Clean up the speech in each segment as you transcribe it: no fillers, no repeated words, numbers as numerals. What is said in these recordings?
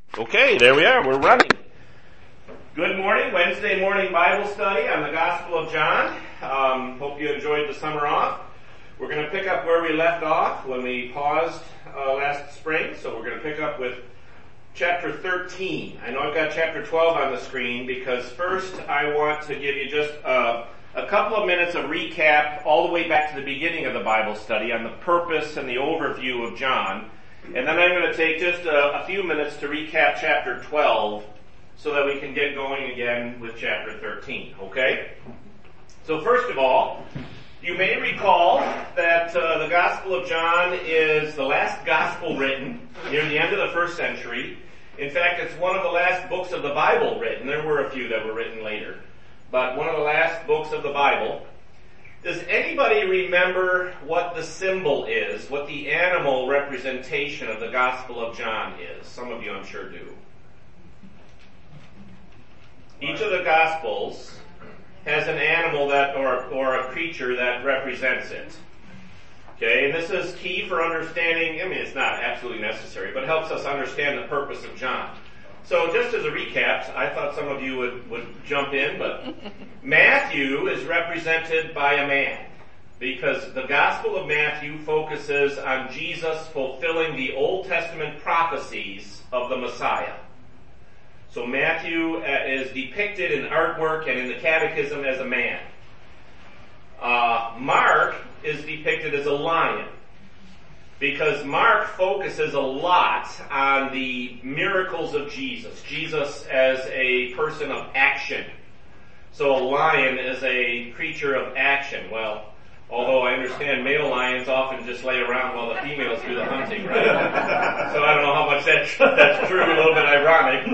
Okay, there we are. We're running. Good morning. Wednesday morning Bible study on the Gospel of John. Hope you enjoyed the summer off. We're going to pick up where we left off when we paused last spring. So we're going to pick up with chapter 13. I know I've got chapter 12 on the screen because first I want to give you just a couple of minutes of recap all the way back to the beginning of the Bible study on the purpose and the overview of John. And then I'm going to take just a few minutes to recap chapter 12 so that we can get going again with chapter 13, okay? So first of all, you may recall that the Gospel of John is the last gospel written near the end of the first century. In fact, it's one of the last books of the Bible written. There were a few that were written later, but one of the last books of the Bible. Does anybody remember what the symbol is, what the animal representation of the Gospel of John is? Some of you, I'm sure, do. Each of the Gospels has an animal that, or a creature that represents it. Okay, and this is key for understanding, I mean, it's not absolutely necessary, but helps us understand the purpose of John. So just as a recap, I thought some of you would jump in, but Matthew is represented by a man because the Gospel of Matthew focuses on Jesus fulfilling the Old Testament prophecies of the Messiah. So Matthew is depicted in artwork and in the catechism as a man. Mark is depicted as a lion, because Mark focuses a lot on the miracles of Jesus. Jesus as a person of action. So a lion is a creature of action. Well, although I understand male lions often just lay around while the females do the hunting, right? So I don't know how much that's true, a little bit ironic,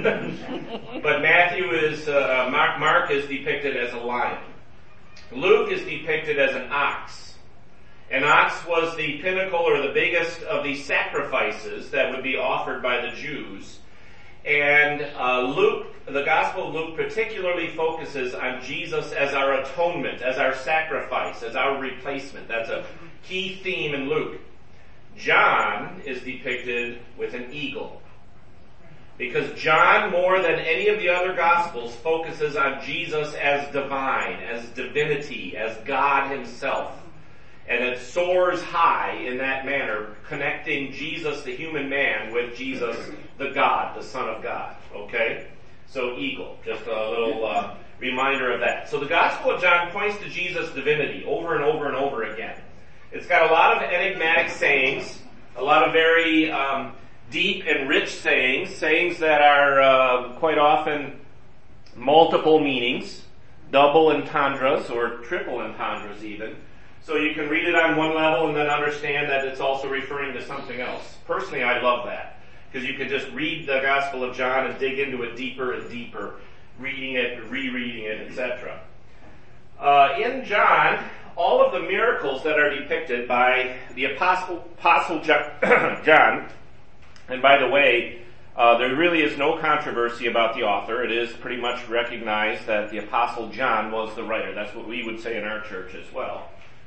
but Matthew is, Mark is depicted as a lion. Luke is depicted as an ox. An ox was the pinnacle or the biggest of the sacrifices that would be offered by the Jews. And Luke, the Gospel of Luke particularly focuses on Jesus as our atonement, as our sacrifice, as our replacement. That's a key theme in Luke. John is depicted with an eagle. Because John, more than any of the other Gospels, focuses on Jesus as divine, as divinity, as God himself. And it soars high in that manner, connecting Jesus, the human man, with Jesus, the God, the Son of God. Okay? So eagle, just a little reminder of that. So the Gospel of John points to Jesus' divinity over and over and over again. It's got a lot of enigmatic sayings, a lot of very deep and rich sayings that are quite often multiple meanings, double entendres or triple entendres even. So you can read it on one level and then understand that it's also referring to something else. Personally, I love that, because you can just read the Gospel of John and dig into it deeper and deeper, reading it, rereading it, etc. In John, all of the miracles that are depicted by the Apostle John, and by the way, there really is no controversy about the author. It is pretty much recognized that the Apostle John was the writer. That's what we would say in our church as well.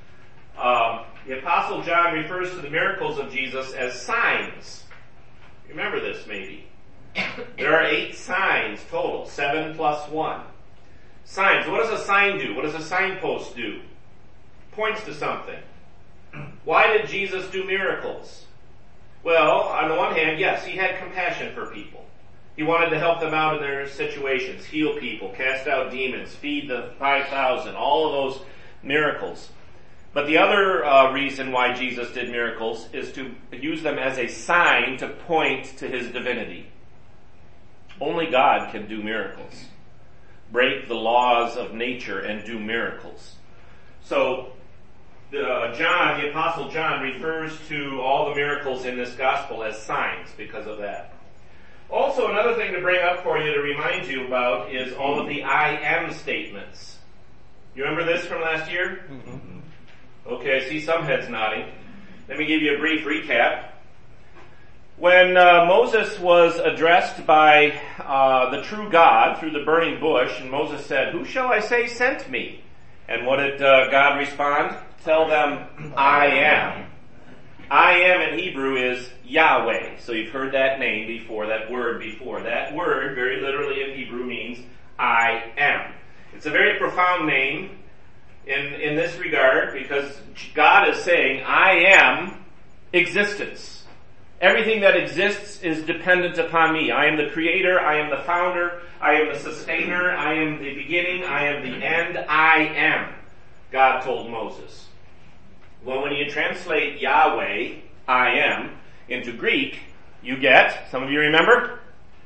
The Apostle John refers to the miracles of Jesus as signs. Remember this maybe. There are 8 signs total, 7 plus 1. Signs. What does a sign do? What does a signpost do? Points to something. Why did Jesus do miracles? Well, on the one hand, yes, he had compassion for people. He wanted to help them out in their situations, heal people, cast out demons, feed the 5,000, all of those miracles. But the other reason why Jesus did miracles is to use them as a sign to point to his divinity. Only God can do miracles, break the laws of nature and do miracles. So John, the Apostle John, refers to all the miracles in this gospel as signs because of that. Also, another thing to bring up for you to remind you about is all of the I am statements. You remember this from last year? Mm-hmm. Okay, I see some heads nodding. Let me give you a brief recap. When Moses was addressed by the true God through the burning bush, and Moses said, "Who shall I say sent me?" And what did God respond? "Tell them, I am." I am in Hebrew is Yahweh. So you've heard that name before, that word before. That word, very literally in Hebrew, means I am. It's a very profound name in this regard because God is saying, I am existence. Everything that exists is dependent upon me. I am the creator, I am the founder, I am the sustainer, I am the beginning, I am the end, I am, God told Moses. Well, when you translate Yahweh, I am, into Greek, you get, some of you remember?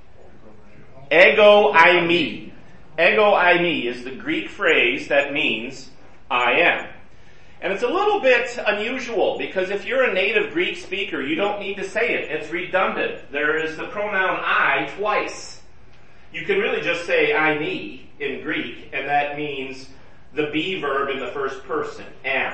Ego eimi. Ego eimi is the Greek phrase that means I am. And it's a little bit unusual because if you're a native Greek speaker, you don't need to say it. It's redundant. There is the pronoun I twice. You can really just say eimi in Greek, and that means the be verb in the first person, am.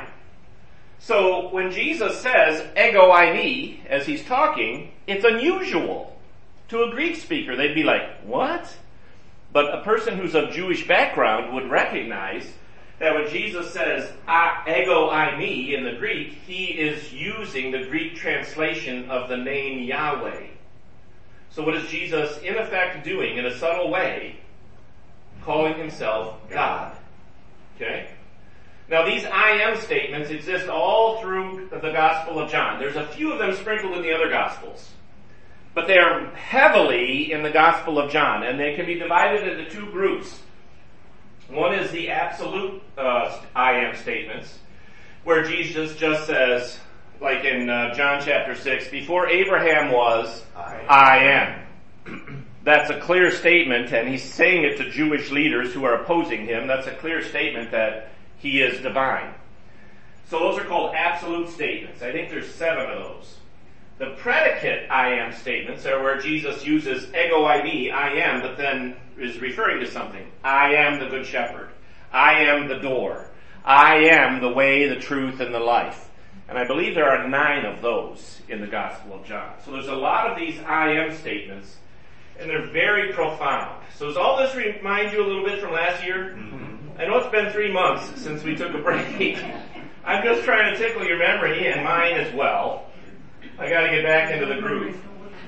So when Jesus says ego eimi as he's talking, it's unusual to a Greek speaker. They'd be like, what? But a person who's of Jewish background would recognize that when Jesus says ego eimi in the Greek, he is using the Greek translation of the name Yahweh. So what is Jesus in effect doing in a subtle way? Calling himself God. Okay? Now these I am statements exist all through the Gospel of John. There's a few of them sprinkled in the other Gospels. But they are heavily in the Gospel of John, and they can be divided into two groups. One is the absolute I am statements, where Jesus just says, like in John chapter 6, before Abraham was, I am. That's a clear statement, and he's saying it to Jewish leaders who are opposing him. That's a clear statement that he is divine. So those are called absolute statements. I think there's 7 of those. The predicate I am statements are where Jesus uses ego eimi, I am, but then is referring to something. I am the good shepherd. I am the door. I am the way, the truth, and the life. And I believe there are 9 of those in the Gospel of John. So there's a lot of these I am statements, and they're very profound. So does all this remind you a little bit from last year? Mm-hmm. I know it's been 3 months since we took a break. I'm just trying to tickle your memory and mine as well. I got to get back into the groove.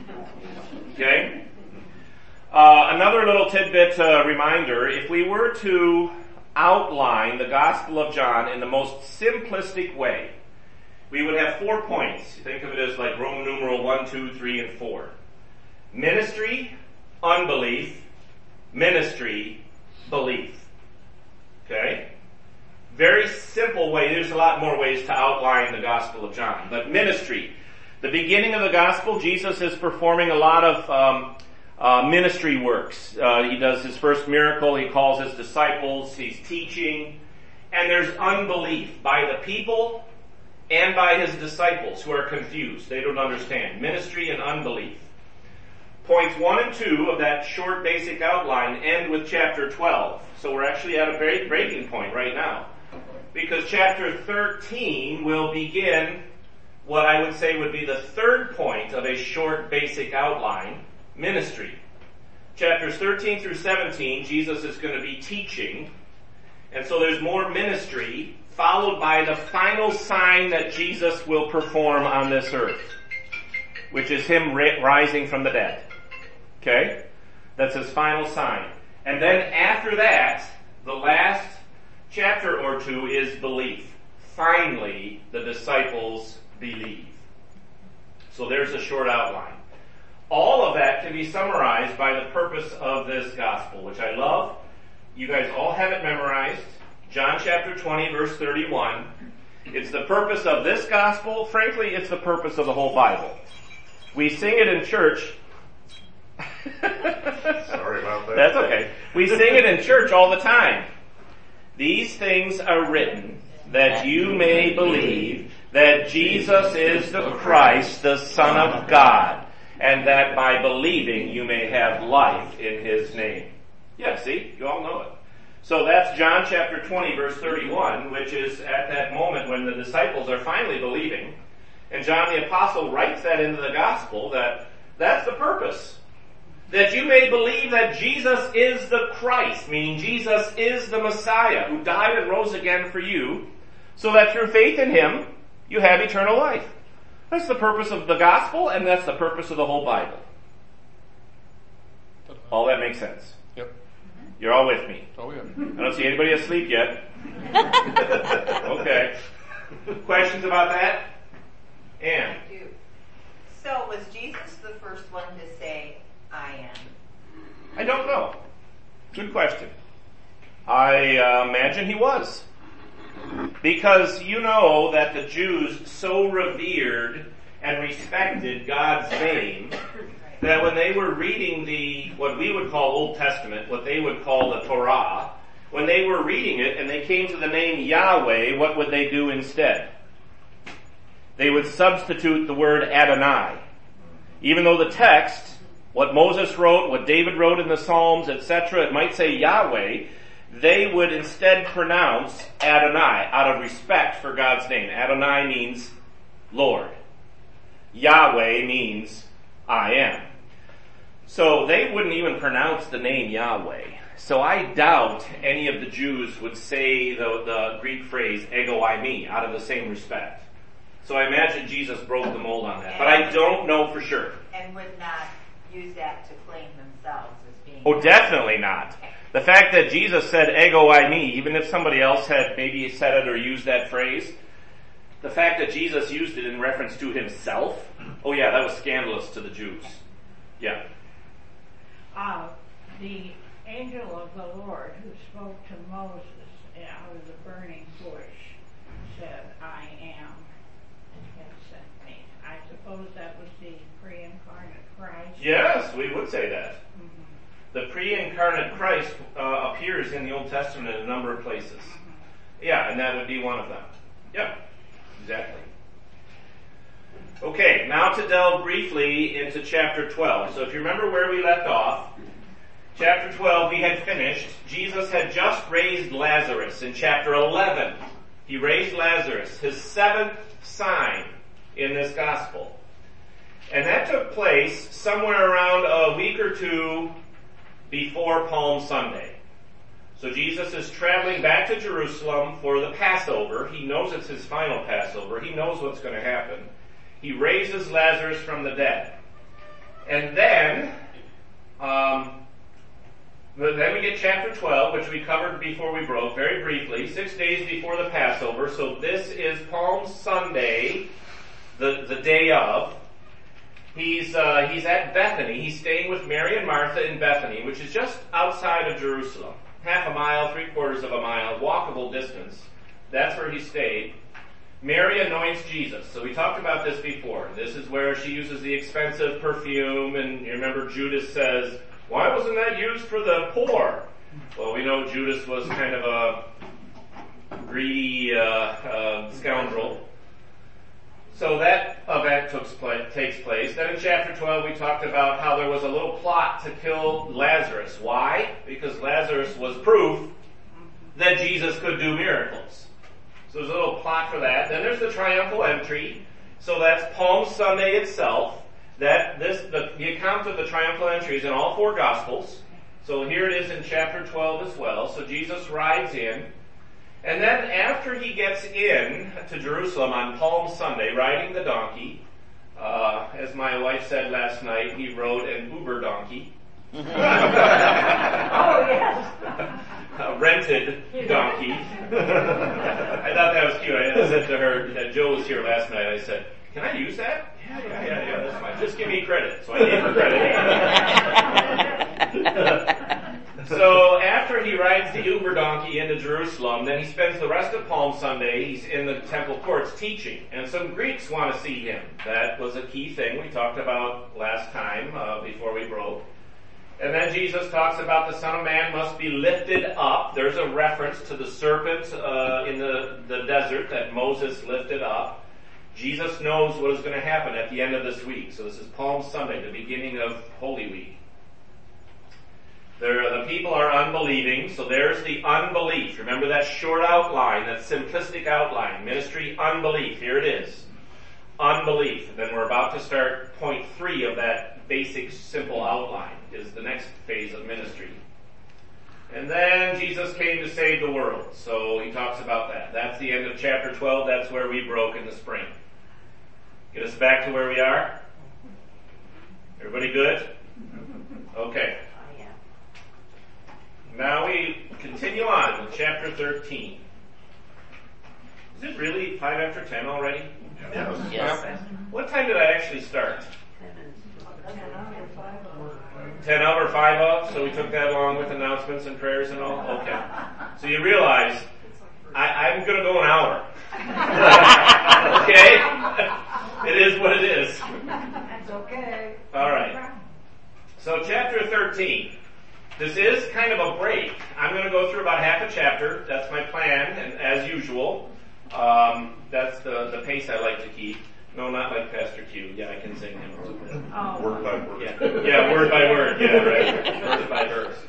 Okay? Another little tidbit reminder, if we were to outline the Gospel of John in the most simplistic way, we would have 4 points. Think of it as like Roman numeral 1, 2, 3, and 4. Ministry, unbelief, ministry, belief. Okay? Very simple way. There's a lot more ways to outline the Gospel of John. But ministry. The beginning of the Gospel, Jesus is performing a lot of ministry works. He does his first miracle. He calls his disciples. He's teaching. And there's unbelief by the people and by his disciples who are confused. They don't understand. Ministry and unbelief. Points 1 and 2 of that short basic outline end with chapter 12. So we're actually at a very breaking point right now. Because chapter 13 will begin what I would say would be the third point of a short basic outline, ministry. Chapters 13 through 17, Jesus is going to be teaching. And so there's more ministry, followed by the final sign that Jesus will perform on this earth, which is him rising from the dead. Okay? That's his final sign. And then after that, the last chapter or 2 is belief. Finally, the disciples believe. So there's a short outline. All of that can be summarized by the purpose of this gospel, which I love. You guys all have it memorized. John chapter 20, verse 31. It's the purpose of this gospel. Frankly, it's the purpose of the whole Bible. We sing it in church. Sorry about that. That's okay. We sing it in church all the time. These things are written that you may believe that Jesus is the Christ, the Son of God, and that by believing you may have life in his name. Yeah, see? You all know it. So that's John chapter 20, verse 31, which is at that moment when the disciples are finally believing. And John the Apostle writes that into the gospel, that's the purpose. That you may believe that Jesus is the Christ, meaning Jesus is the Messiah who died and rose again for you, so that through faith in him, you have eternal life. That's the purpose of the gospel, and that's the purpose of the whole Bible. All that makes sense. Yep. You're all with me. Oh, yeah. I don't see anybody asleep yet. Okay. Questions about that? Ann? I do. So was Jesus the first one to say, I am? I don't know. Good question. I imagine he was. Because you know that the Jews so revered and respected God's name that when they were reading what we would call Old Testament, what they would call the Torah, when they were reading it and they came to the name Yahweh, what would they do instead? They would substitute the word Adonai. Even though the text, what Moses wrote, what David wrote in the Psalms, etc., it might say Yahweh, they would instead pronounce Adonai out of respect for God's name. Adonai means Lord. Yahweh means I am. So they wouldn't even pronounce the name Yahweh. So I doubt any of the Jews would say the Greek phrase ego eimi out of the same respect. So I imagine Jesus broke the mold on that. But I don't know for sure. And would not use that to claim themselves as being... Oh, definitely not. The fact that Jesus said ego eimi, even if somebody else had maybe said it or used that phrase, the fact that Jesus used it in reference to himself, oh yeah, that was scandalous to the Jews. Yeah. The angel of the Lord who spoke to Moses out of the burning bush said, I am, and has sent me. I suppose that was the pre-incarnate Christ. Yes, we would say that. Mm-hmm. The pre-incarnate Christ appears in the Old Testament in a number of places. Mm-hmm. Yeah, and that would be one of them. Yeah, exactly. Okay, now to delve briefly into chapter 12. So if you remember where we left off, chapter 12 we had finished. Jesus had just raised Lazarus in chapter 11. He raised Lazarus, his 7th sign in this gospel. And that took place somewhere around a week or two before Palm Sunday. So Jesus is traveling back to Jerusalem for the Passover. He knows it's his final Passover. He knows what's going to happen. He raises Lazarus from the dead. And then we get chapter 12, which we covered before we broke, very briefly, 6 days before the Passover. So this is Palm Sunday, the day of. He's at Bethany. He's staying with Mary and Martha in Bethany, which is just outside of Jerusalem. Half a mile, 3/4 of a mile, walkable distance. That's where he stayed. Mary anoints Jesus. So we talked about this before. This is where she uses the expensive perfume, and you remember Judas says, why wasn't that used for the poor? Well, we know Judas was kind of a greedy scoundrel. So that event takes place. Then in chapter 12 we talked about how there was a little plot to kill Lazarus. Why? Because Lazarus was proof that Jesus could do miracles. So there's a little plot for that. Then there's the triumphal entry. So that's Palm Sunday itself. The account of the triumphal entry is in all 4 Gospels. So here it is in chapter 12 as well. So Jesus rides in. And then after he gets in to Jerusalem on Palm Sunday, riding the donkey, as my wife said last night, he rode an Uber donkey. Oh, yes. A rented donkey. I thought that was cute. I said to her, that Joe was here last night, I said, can I use that? Yeah, that's fine. Just give me credit. So I gave her credit. So after he rides the Uber donkey into Jerusalem, then he spends the rest of Palm Sunday, he's in the temple courts teaching. And some Greeks want to see him. That was a key thing we talked about last time before we broke. And then Jesus talks about the Son of Man must be lifted up. There's a reference to the serpent in the desert that Moses lifted up. Jesus knows what is going to happen at the end of this week. So this is Palm Sunday, the beginning of Holy Week. The people are unbelieving, so there's the unbelief. Remember that short outline, that simplistic outline. Ministry, unbelief. Here it is. Unbelief. And then we're about to start point 3 of that basic, simple outline, is the next phase of ministry. And then Jesus came to save the world. So he talks about that. That's the end of chapter 12. That's where we broke in the spring. Get us back to where we are? Everybody good? Okay. I am. Now we continue on with chapter 13. Is it really 5 after 10 already? Yes. What time did I actually start? 10 over 5 up, so we took that along with announcements and prayers and all? Okay. So you realize I'm going to go an hour. Okay? It is what it is. That's okay. All right. So chapter 13. This is kind of a break. I'm going to go through about half a chapter. That's my plan, and as usual. That's the pace I like to keep. No, not like Pastor Q. Yeah, I can sing him a little bit. Word by word. Yeah, word by word. Yeah, right. Verse by verse.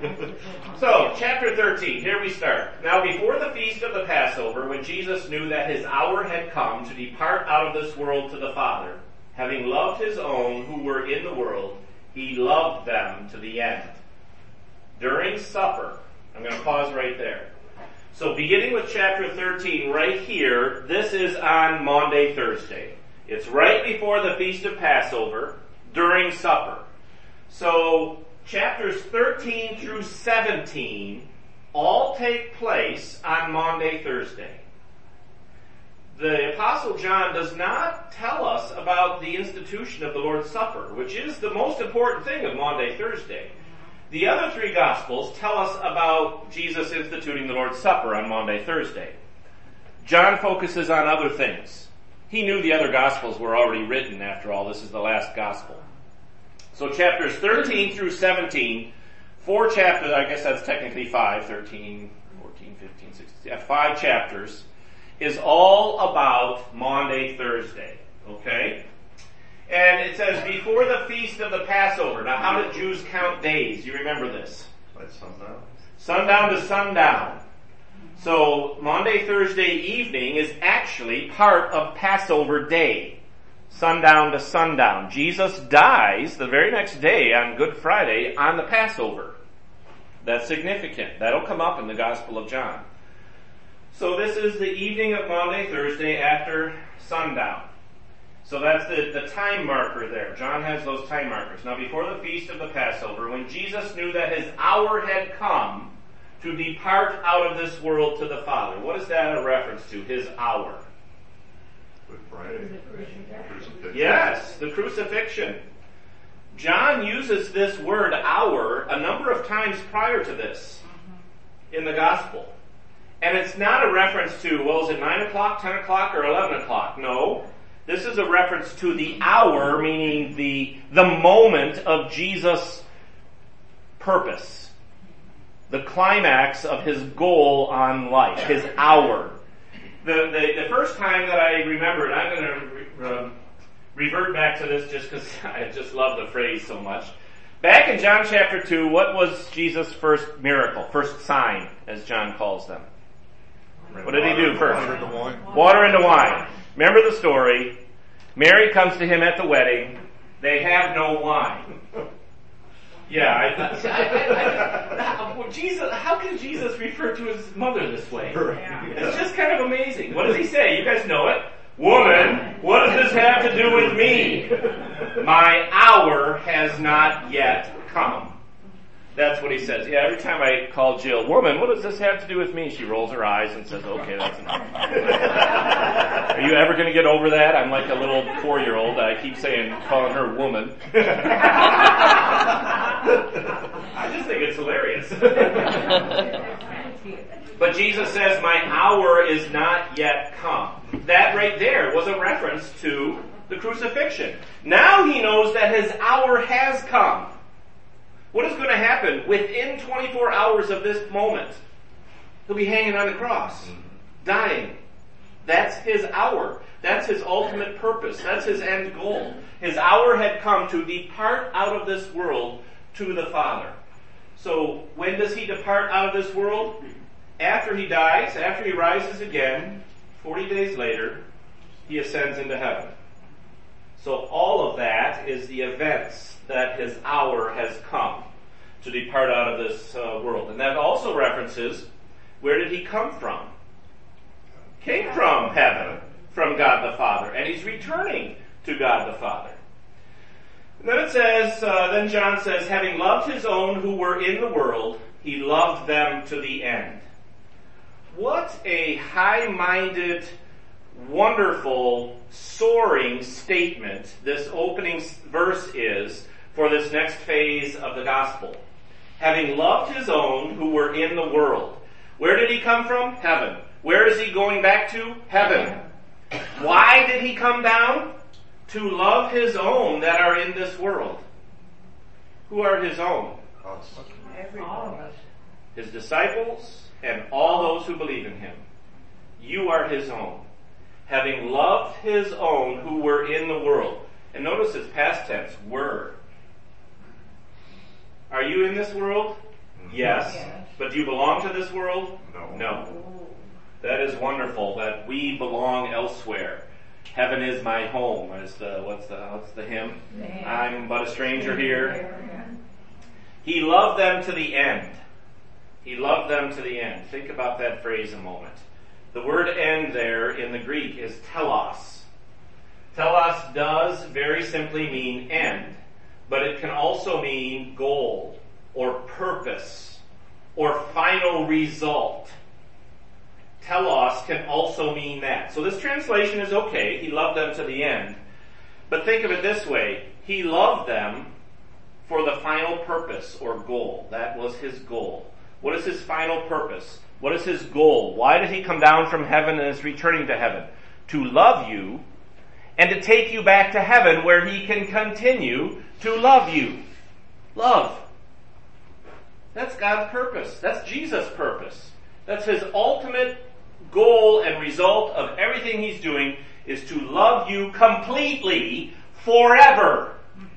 So, chapter 13. Here we start. Now, before the feast of the Passover, when Jesus knew that his hour had come to depart out of this world to the Father, having loved his own who were in the world, he loved them to the end. During supper, I'm going to pause right there. So beginning with chapter 13 right here, this is on Maundy, Thursday. It's right before the Feast of Passover, during supper. So chapters 13 through 17 all take place on Maundy, Thursday. The Apostle John does not tell us about the institution of the Lord's Supper, which is the most important thing of Maundy, Thursday. The other 3 Gospels tell us about Jesus instituting the Lord's Supper on Maundy, Thursday. John focuses on other things. He knew the other Gospels were already written, after all. This is the last Gospel. So chapters 13 through 17, 4 chapters, I guess that's technically 5, 13, 14, 15, 16, 5 chapters, is all about Maundy, Thursday. Okay? And it says, before the feast of the Passover. Now, how did Jews count days? You remember this? Like sundown. Sundown to sundown. So, Maundy, Thursday evening is actually part of Passover day. Sundown to sundown. Jesus dies the very next day on Good Friday on the Passover. That's significant. That'll come up in the Gospel of John. So this is the evening of Maundy, Thursday after sundown. So that's the time marker there. John has those time markers. Now before the feast of the Passover, when Jesus knew that his hour had come to depart out of this world to the Father. What is that a reference to? His hour. Good Friday. Crucifixion. Yes, the crucifixion. John uses this word hour a number of times prior to this in the Gospel. And it's not a reference to, well, is it 9 o'clock, 10 o'clock, or 11 o'clock? No. This is a reference to the hour, meaning the moment of Jesus' purpose. The climax of his goal on life, his hour. The first time that I remembered, I'm going to revert back to this just because I just love the phrase so much. Back in John chapter 2, what was Jesus' first miracle, first sign, as John calls them? What did he do first? Water into wine. Water into wine. Remember the story. Mary comes to him at the wedding. They have no wine. Yeah, Jesus. How can Jesus refer to his mother this way? It's just kind of amazing. What does he say? You guys know it. Woman, what does this have to do with me? My hour has not yet come. That's what he says. Yeah, every time I call Jill, woman, what does this have to do with me? She rolls her eyes and says, okay, that's enough. Are you ever going to get over that? I'm like a little 4-year-old. I keep calling her woman. I just think it's hilarious. But Jesus says, my hour is not yet come. That right there was a reference to the crucifixion. Now he knows that his hour has come. What is going to happen within 24 hours of this moment? He'll be hanging on the cross, dying. That's his hour. That's his ultimate purpose. That's his end goal. His hour had come to depart out of this world to the Father. So when does he depart out of this world? After he dies, after he rises again, 40 days later, he ascends into heaven. So all of that is the events that his hour has come to depart out of this world. And that also references, where did he come from? Came from heaven. from God the Father, and he's returning to God the Father. And then it says, then John says, having loved his own who were in the world, he loved them to the end. What a high-minded, wonderful, soaring statement this opening verse is for this next phase of the gospel. Having loved his own who were in the world. Where did he come from? Heaven. Where is he going back to? Heaven. Why did he come down? To love his own that are in this world. Who are his own? Us. All of us. His disciples and all those who believe in him. You are his own. Having loved his own who were in the world. And notice it's past tense, were. Are you in this world? Yes. Yes. But do you belong to this world? No. No. That is wonderful that we belong elsewhere. Heaven is my home. What's the hymn? I'm but a stranger here. He loved them to the end. He loved them to the end. Think about that phrase a moment. The word end there in the Greek is telos. Telos does very simply mean end, but it can also mean goal or purpose or final result. Telos can also mean that. So this translation is okay. He loved them to the end. But think of it this way. He loved them for the final purpose or goal. That was his goal. What is his final purpose? What is his goal? Why did he come down from heaven and is returning to heaven? To love you and to take you back to heaven where he can continue to love you. Love. That's God's purpose. That's Jesus' purpose. That's his ultimate goal and result of everything he's doing is to love you completely forever.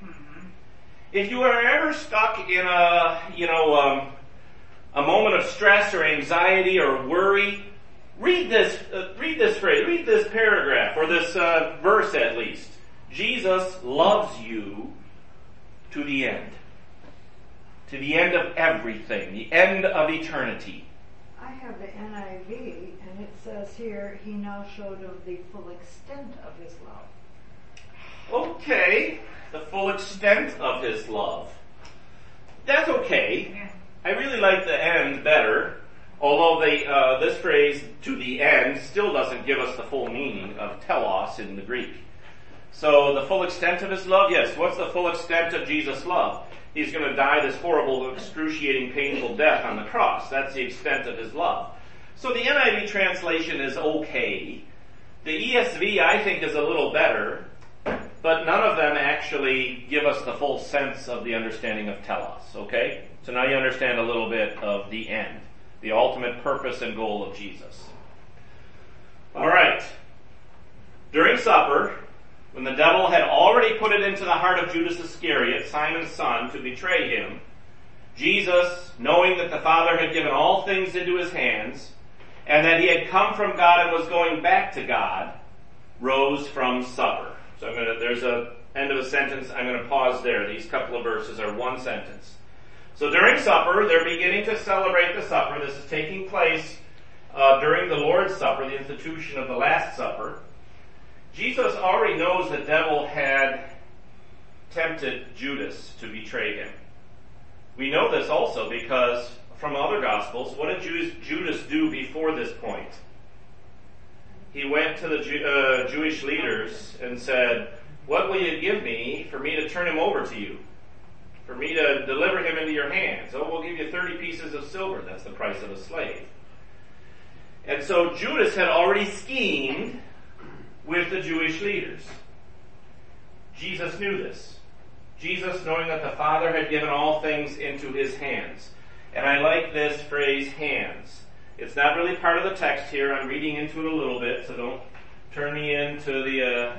If you are ever stuck in a moment of stress or anxiety or worry, read this phrase, read this paragraph, or this verse at least. Jesus loves you to the end. To the end of everything, the end of eternity. I have the NIV, and it says here, he now showed of the full extent of his love. Okay, the full extent of his love. That's okay. I really like the end better, although this phrase, to the end, still doesn't give us the full meaning of telos in the Greek. So the full extent of his love? Yes. What's the full extent of Jesus' love? He's going to die this horrible, excruciating, painful death on the cross. That's the extent of his love. So the NIV translation is okay. The ESV, I think, is a little better, but none of them actually give us the full sense of the understanding of telos, okay? So now you understand a little bit of the end, the ultimate purpose and goal of Jesus. All right. During supper, when the devil had already put it into the heart of Judas Iscariot, Simon's son, to betray him, Jesus, knowing that the Father had given all things into his hands, and that he had come from God and was going back to God, rose from supper. So there's a end of a sentence. I'm going to pause there. These couple of verses are one sentence. So during supper, they're beginning to celebrate the supper. This is taking place during the Lord's Supper, the institution of the Last Supper. Jesus already knows the devil had tempted Judas to betray him. We know this also because from other Gospels, what did Judas do before this point? He went to the Jewish leaders and said, "What will you give me for me to turn him over to you? For me to deliver him into your hands?" "Oh, we'll give you 30 pieces of silver." That's the price of a slave. And so Judas had already schemed with the Jewish leaders. Jesus knew this. Jesus, knowing that the Father had given all things into his hands. And I like this phrase, hands. It's not really part of the text here. I'm reading into it a little bit, so don't turn me into the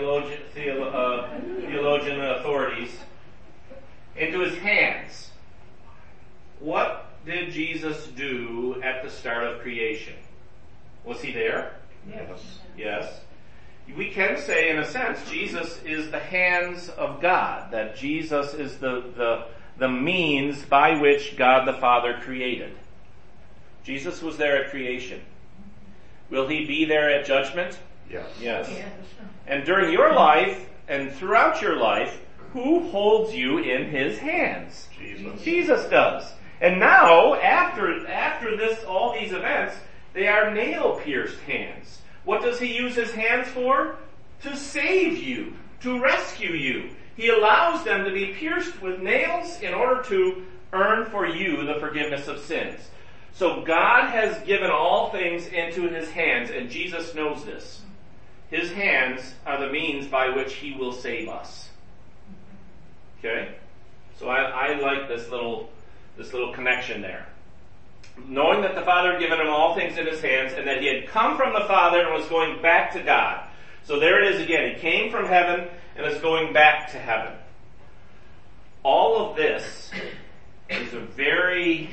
theologian authorities. Into his hands. What did Jesus do at the start of creation? Was he there? Yes. Yes. We can say, in a sense, Jesus is the hands of God, that Jesus is the means by which God the Father created. Jesus was there at creation. Will he be there at judgment? Yes. Yes. Yes. And during your life and throughout your life, who holds you in his hands? Jesus. Jesus does. And now, after this, all these events, they are nail-pierced hands. What does he use his hands for? To save you, to rescue you. He allows them to be pierced with nails in order to earn for you the forgiveness of sins. So God has given all things into his hands, and Jesus knows this. His hands are the means by which he will save us. Okay? So I like this little connection there. Knowing that the Father had given him all things in his hands, and that he had come from the Father and was going back to God. So there it is again. He came from heaven and is going back to heaven. All of this is a very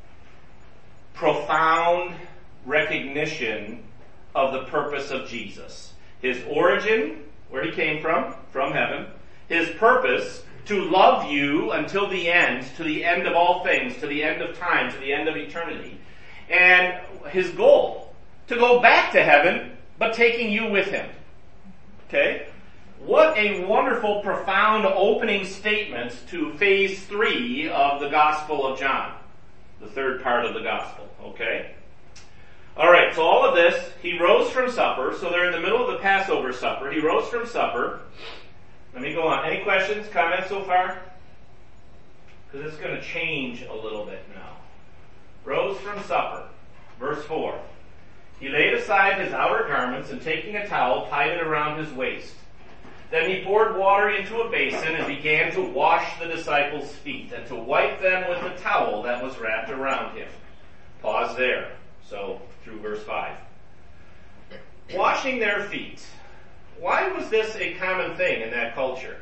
profound recognition of the purpose of Jesus. His origin, where he came from heaven. His purpose, to love you until the end, to the end of all things, to the end of time, to the end of eternity. And his goal, to go back to heaven, but taking you with him. Okay? What a wonderful, profound opening statement to phase 3 of the Gospel of John. The third part of the Gospel. Okay? Alright, so all of this, he rose from supper, so they're in the middle of the Passover supper. He rose from supper. Let me go on. Any questions, comments so far? Because it's going to change a little bit now. Rose from supper. Verse 4. He laid aside his outer garments and taking a towel, tied it around his waist. Then he poured water into a basin and began to wash the disciples' feet and to wipe them with the towel that was wrapped around him. Pause there. So, through verse 5. Washing their feet. Why was this a common thing in that culture?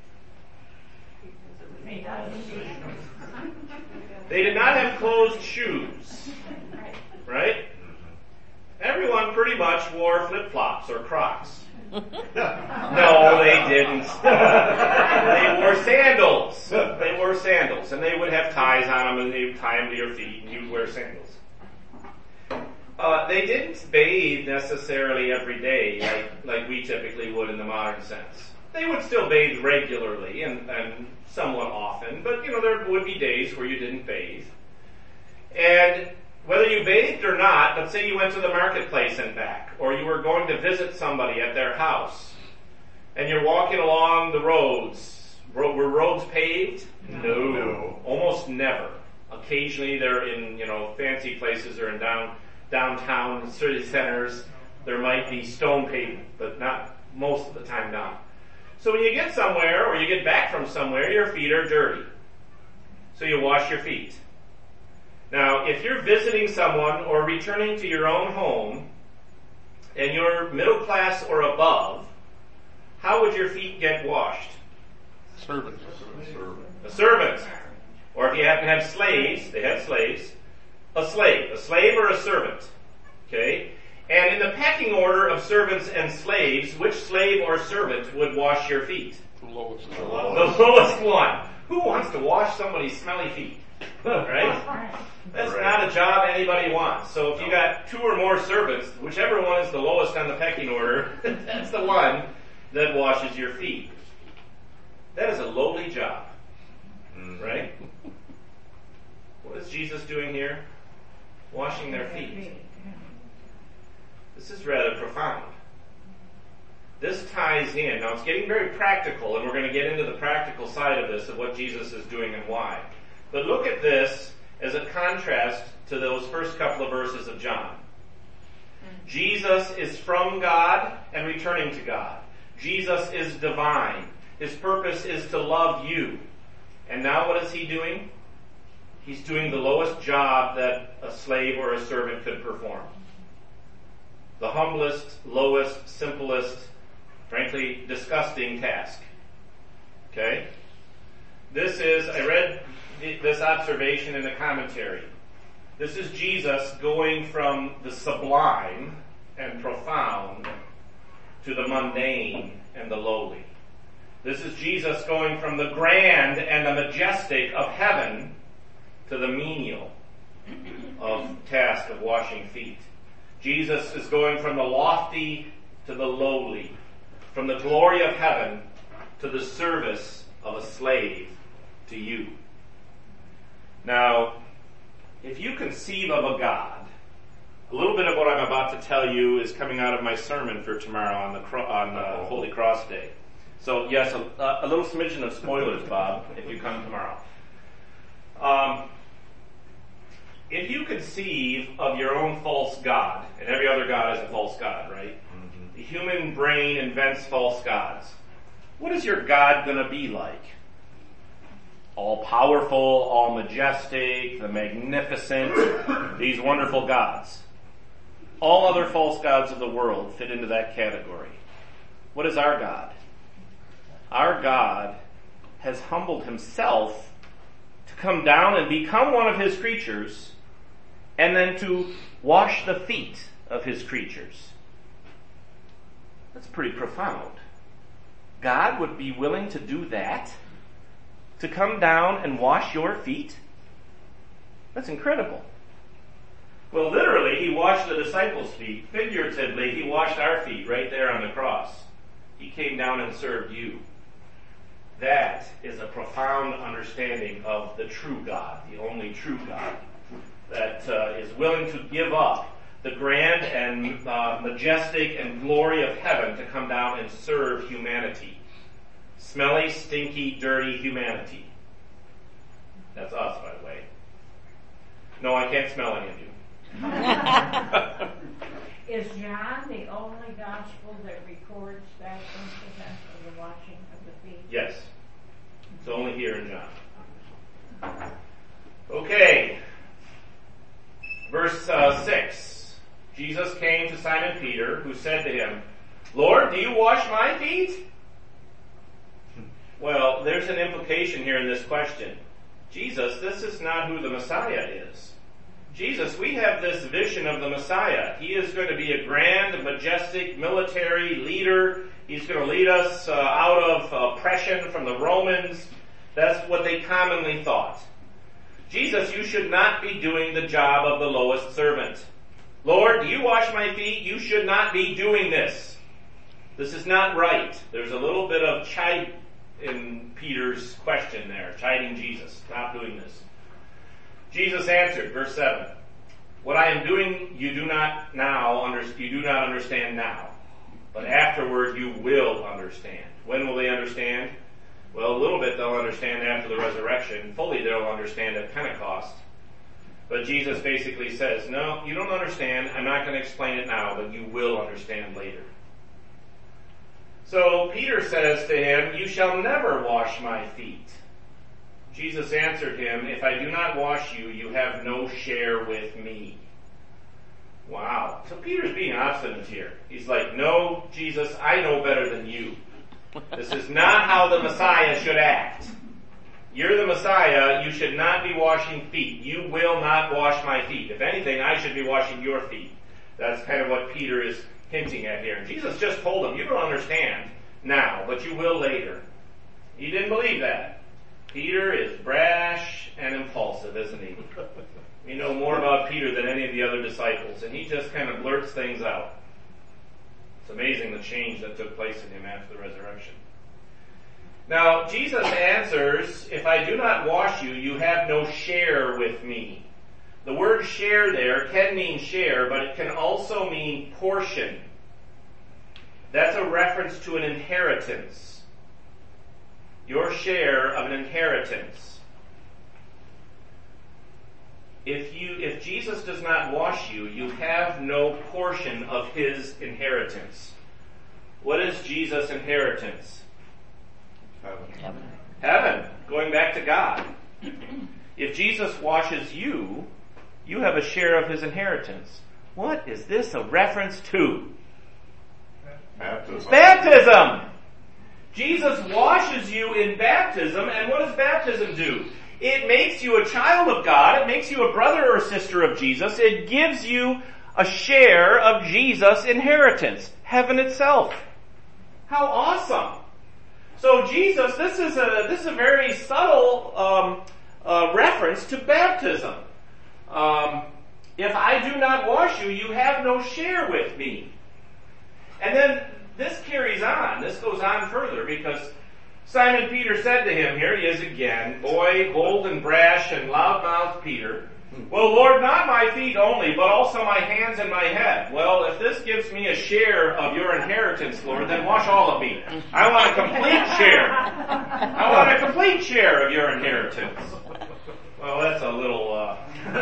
They did not have closed shoes. Right? Everyone pretty much wore flip-flops or Crocs. No, they didn't. They wore sandals. They wore sandals. And they would have ties on them and they would tie them to your feet and you'd wear sandals. They didn't bathe necessarily every day like we typically would in the modern sense. They would still bathe regularly and somewhat often, but there would be days where you didn't bathe. And whether you bathed or not, let's say you went to the marketplace and back, or you were going to visit somebody at their house, and you're walking along the roads. Were roads paved? No. Almost never. Occasionally they're in, fancy places or in downtown city centers. There might be stone pavement, but not most of the time not. So when you get somewhere, or you get back from somewhere, your feet are dirty. So you wash your feet. Now, if you're visiting someone or returning to your own home, and you're middle class or above, how would your feet get washed? Servant. A servant. Or if you happen to have slaves, they had slaves, a slave or a servant. Okay? And in the pecking order of servants and slaves, which slave or servant would wash your feet? The lowest. The lowest one. Who wants to wash somebody's smelly feet? Right? That's not a job anybody wants. So if you got 2 or more servants, whichever one is the lowest on the pecking order, that's the one that washes your feet. That is a lowly job. Right? What is Jesus doing here? Washing their feet. This is rather profound. This ties in. Now it's getting very practical, and we're going to get into the practical side of this, of what Jesus is doing and why. But look at this as a contrast to those first couple of verses of John. Jesus is from God and returning to God. Jesus is divine. His purpose is to love you. And now what is he doing? He's doing the lowest job that a slave or a servant could perform. The humblest, lowest, simplest, frankly, disgusting task. Okay? I read this observation in the commentary. This is Jesus going from the sublime and profound to the mundane and the lowly. This is Jesus going from the grand and the majestic of heaven to the menial of task of washing feet. Jesus is going from the lofty to to the lowly, from the glory of heaven to the service of a slave to you. Now, if you conceive of a God, a little bit of what I'm about to tell you is coming out of my sermon for tomorrow on the Holy Cross Day. So yes, a little smidgen of spoilers, Bob, if you come tomorrow. If you conceive of your own false God, and every other God is a false God, right? Mm-hmm. The human brain invents false gods. What is your God going to be like? All powerful, all majestic, the magnificent, these wonderful gods. All other false gods of the world fit into that category. What is our God? Our God has humbled himself to come down and become one of his creatures, and then to wash the feet of his creatures. That's pretty profound. God would be willing to do that? To come down and wash your feet? That's incredible. Well, literally, he washed the disciples' feet. Figuratively, he washed our feet right there on the cross. He came down and served you. That is a profound understanding of the true God, the only true God, that is willing to give up the grand and majestic and glory of heaven to come down and serve humanity. Smelly, stinky, dirty humanity. That's us, by the way. No, I can't smell any of you. Is John the only gospel that records that incident of the washing of the feet? Yes. It's only here in John. Okay. Verse 6. Jesus came to Simon Peter, who said to him, Lord, do you wash my feet? Well, there's an implication here in this question. Jesus, this is not who the Messiah is. Jesus, we have this vision of the Messiah. He is going to be a grand, majestic military leader. He's going to lead us out of oppression from the Romans. That's what they commonly thought. Jesus, you should not be doing the job of the lowest servant. Lord, do you wash my feet? You should not be doing this. This is not right. There's a little bit of chide in Peter's question there, chiding Jesus. Stop doing this. Jesus answered, verse 7, what I am doing you do not understand now, but afterward you will understand. When will they understand? Well, a little bit they'll understand after the resurrection. Fully they'll understand at Pentecost. But Jesus basically says, no, you don't understand. I'm not going to explain it now, but you will understand later. So Peter says to him, you shall never wash my feet. Jesus answered him, if I do not wash you, you have no share with me. Wow. So Peter's being obstinate here. He's like, no, Jesus, I know better than you. This is not how the Messiah should act. You're the Messiah. You should not be washing feet. You will not wash my feet. If anything, I should be washing your feet. That's kind of what Peter is hinting at here. And Jesus just told him, you don't understand now, but you will later. He didn't believe that. Peter is brash and impulsive, isn't he? We know more about Peter than any of the other disciples, and he just kind of blurts things out. It's amazing the change that took place in him after the resurrection. Now, Jesus answers, if I do not wash you, you have no share with me. The word share there can mean share, but it can also mean portion. That's a reference to an inheritance. Your share of an inheritance. If Jesus does not wash you, you have no portion of his inheritance. What is Jesus' inheritance? Heaven. Heaven. Going back to God. If Jesus washes you, you have a share of his inheritance. What is this a reference to? Baptism. Baptism! Jesus washes you in baptism, and what does baptism do? It makes you a child of God. It makes you a brother or sister of Jesus. It gives you a share of Jesus' inheritance, heaven itself. How awesome! So Jesus, this is a very subtle reference to baptism. If I do not wash you, you have no share with me. And then this carries on. This goes on further because Simon Peter said to him, here he is again, boy, bold and brash and loud-mouthed Peter, well, Lord, not my feet only, but also my hands and my head. Well, if this gives me a share of your inheritance, Lord, then wash all of me. I want a complete share. I want a complete share of your inheritance. Well, that's a little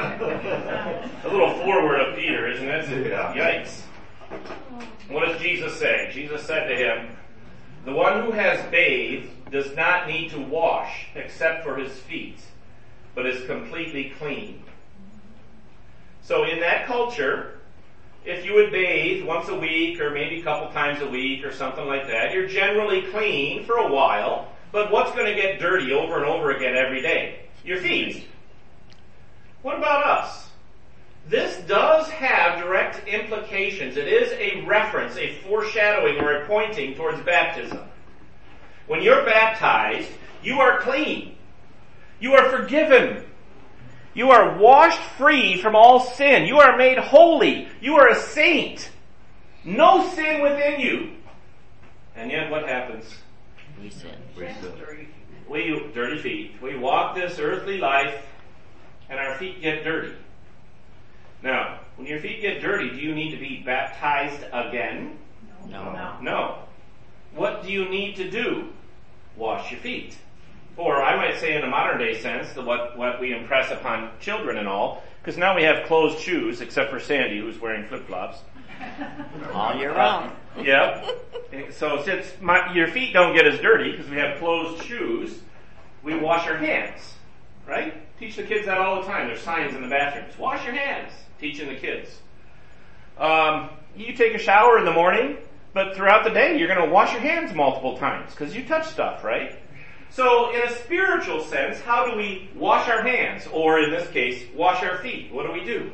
forward of Peter, isn't it? Yeah. Yikes. What does Jesus say? Jesus said to him, the one who has bathed does not need to wash except for his feet, but is completely clean. So in that culture, if you would bathe once a week or maybe a couple times a week or something like that, you're generally clean for a while, but what's going to get dirty over and over again every day? Your feet. What about us? This does have direct implications. It is a reference, a foreshadowing or a pointing towards baptism. When you're baptized, you are clean. You are forgiven. You are washed free from all sin. You are made holy. You are a saint. No sin within you. And yet what happens? We sin. Dirty feet. We walk this earthly life and our feet get dirty. Now, when your feet get dirty, do you need to be baptized again? No. What do you need to do? Wash your feet. Or I might say in a modern day sense, what we impress upon children and all, because now we have closed shoes, except for Sandy who's wearing flip-flops. All year round. Yeah. So since your feet don't get as dirty, because we have closed shoes, we wash our hands. Right? Teach the kids that all the time. There's signs in the bathrooms. Wash your hands. Teaching the kids. You take a shower in the morning, but throughout the day you're going to wash your hands multiple times, because you touch stuff, right? So in a spiritual sense, how do we wash our hands? Or in this case, wash our feet? What do?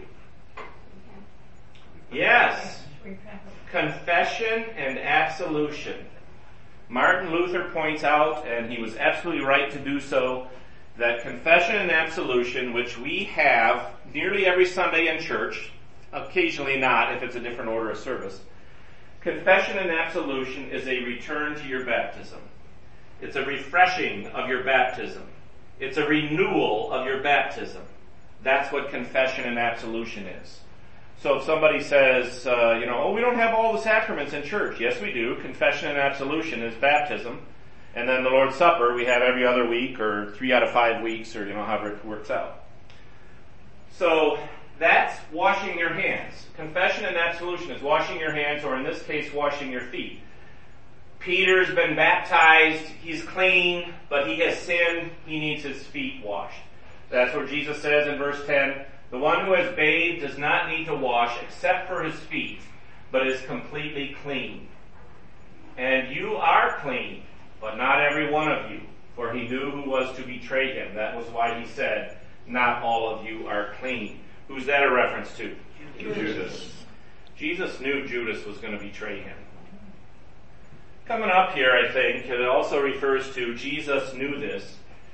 Yes. Confession and absolution. Martin Luther points out, and he was absolutely right to do so, that confession and absolution, which we have nearly every Sunday in church, occasionally not if it's a different order of service, confession and absolution is a return to your baptism. It's a refreshing of your baptism. It's a renewal of your baptism. That's what confession and absolution is. So if somebody says, we don't have all the sacraments in church. Yes, we do. Confession and absolution is baptism. And then the Lord's Supper we have every other week or 3 out of 5 weeks or, however it works out. So that's washing your hands. Confession and absolution is washing your hands, or in this case, washing your feet. Peter's been baptized, he's clean, but he has sinned, he needs his feet washed. That's what Jesus says in verse 10, the one who has bathed does not need to wash except for his feet, but is completely clean. And you are clean, but not every one of you, for he knew who was to betray him. That was why he said, not all of you are clean. Who's that a reference to? Judas. Jesus knew Judas was going to betray him. Coming up here, I think, it also refers to Jesus knew this.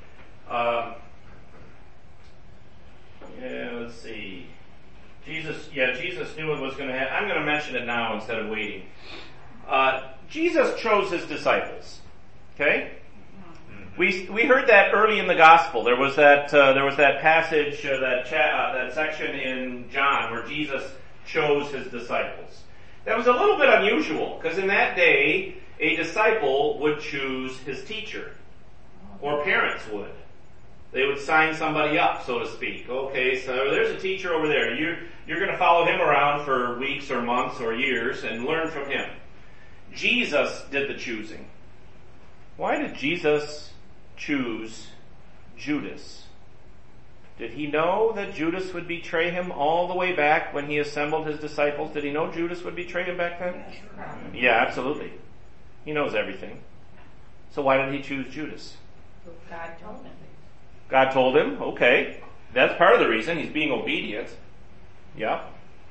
Let's see. Jesus knew it was going to happen. I'm going to mention it now instead of waiting. Jesus chose his disciples. Okay? We heard that early in the gospel. There was that passage, that section in John where Jesus chose his disciples. That was a little bit unusual, because in that day, a disciple would choose his teacher, or parents would. They would sign somebody up, so to speak. Okay, so there's a teacher over there. You're going to follow him around for weeks or months or years and learn from him. Jesus did the choosing. Why did Jesus choose Judas? Did he know that Judas would betray him all the way back when he assembled his disciples? Did he know Judas would betray him back then? Yeah, absolutely. He knows everything. So why did he choose Judas? God told him. God told him? Okay. That's part of the reason. He's being obedient. Yeah.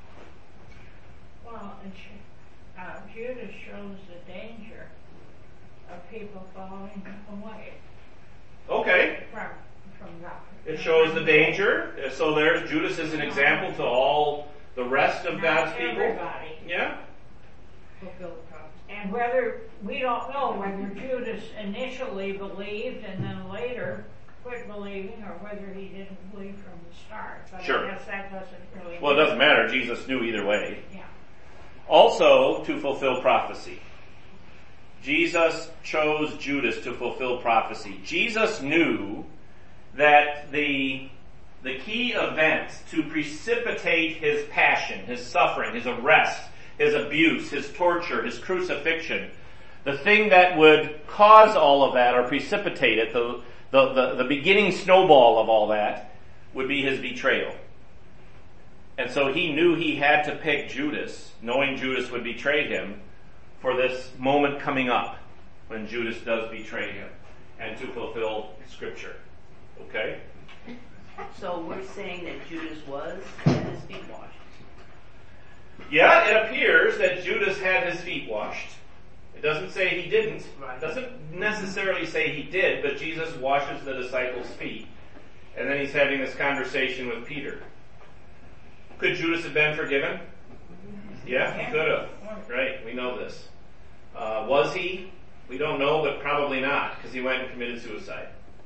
Well, Judas shows the danger of people falling away. Okay. From God. It shows the danger. So there's Judas as an example to all the rest of God's people. Everybody. Yeah. Fulfill the prophecy. And whether, we don't know whether Judas initially believed and then later quit believing, or whether he didn't believe from the start. But Sure. I guess that doesn't really Well, it doesn't matter. Jesus knew either way. Yeah. Also, to fulfill prophecy. Jesus chose Judas to fulfill prophecy. Jesus knew that the key event to precipitate his passion, his suffering, his arrest, his abuse, his torture, his crucifixion, the thing that would cause all of that or precipitate it, the beginning snowball of all that, would be his betrayal. And so he knew he had to pick Judas, knowing Judas would betray him, for this moment coming up when Judas does betray him, and to fulfill Scripture. Okay? So we're saying that Judas had his feet washed. Yeah, it appears that Judas had his feet washed. It doesn't say he didn't. It doesn't necessarily say he did, but Jesus washes the disciples' feet. And then he's having this conversation with Peter. Could Judas have been forgiven? Yeah, he could have. Right, we know this. Was he? We don't know, but probably not, because he went and committed suicide.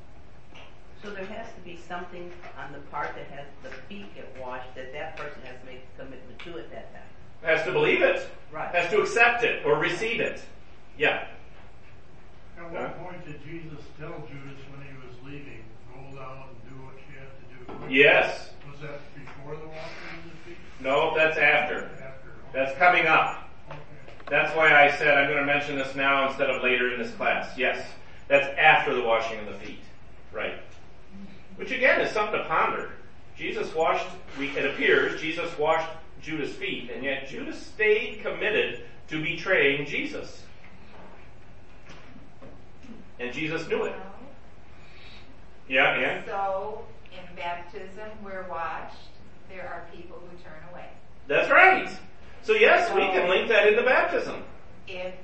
So there has to be something on the part that has the feet get washed that person has to make a commitment to at that time. Has to believe it. Right. Has to accept it or receive it. Yeah. At what point did Jesus tell Judas when he was leaving, go down and do what you have to do? Yes. Was that before the washing of the feet? No, that's after. After. That's coming up. Okay. That's why I said I'm going to mention this now instead of later in this class. Yes. That's after the washing of the feet. Right. Which again is something to ponder. It appears, Jesus washed Judas' feet, and yet Judas stayed committed to betraying Jesus. And Jesus knew it. Yeah, yeah. So, in baptism, we're washed. There are people who turn away. That's right. So yes, we can link that into baptism. If,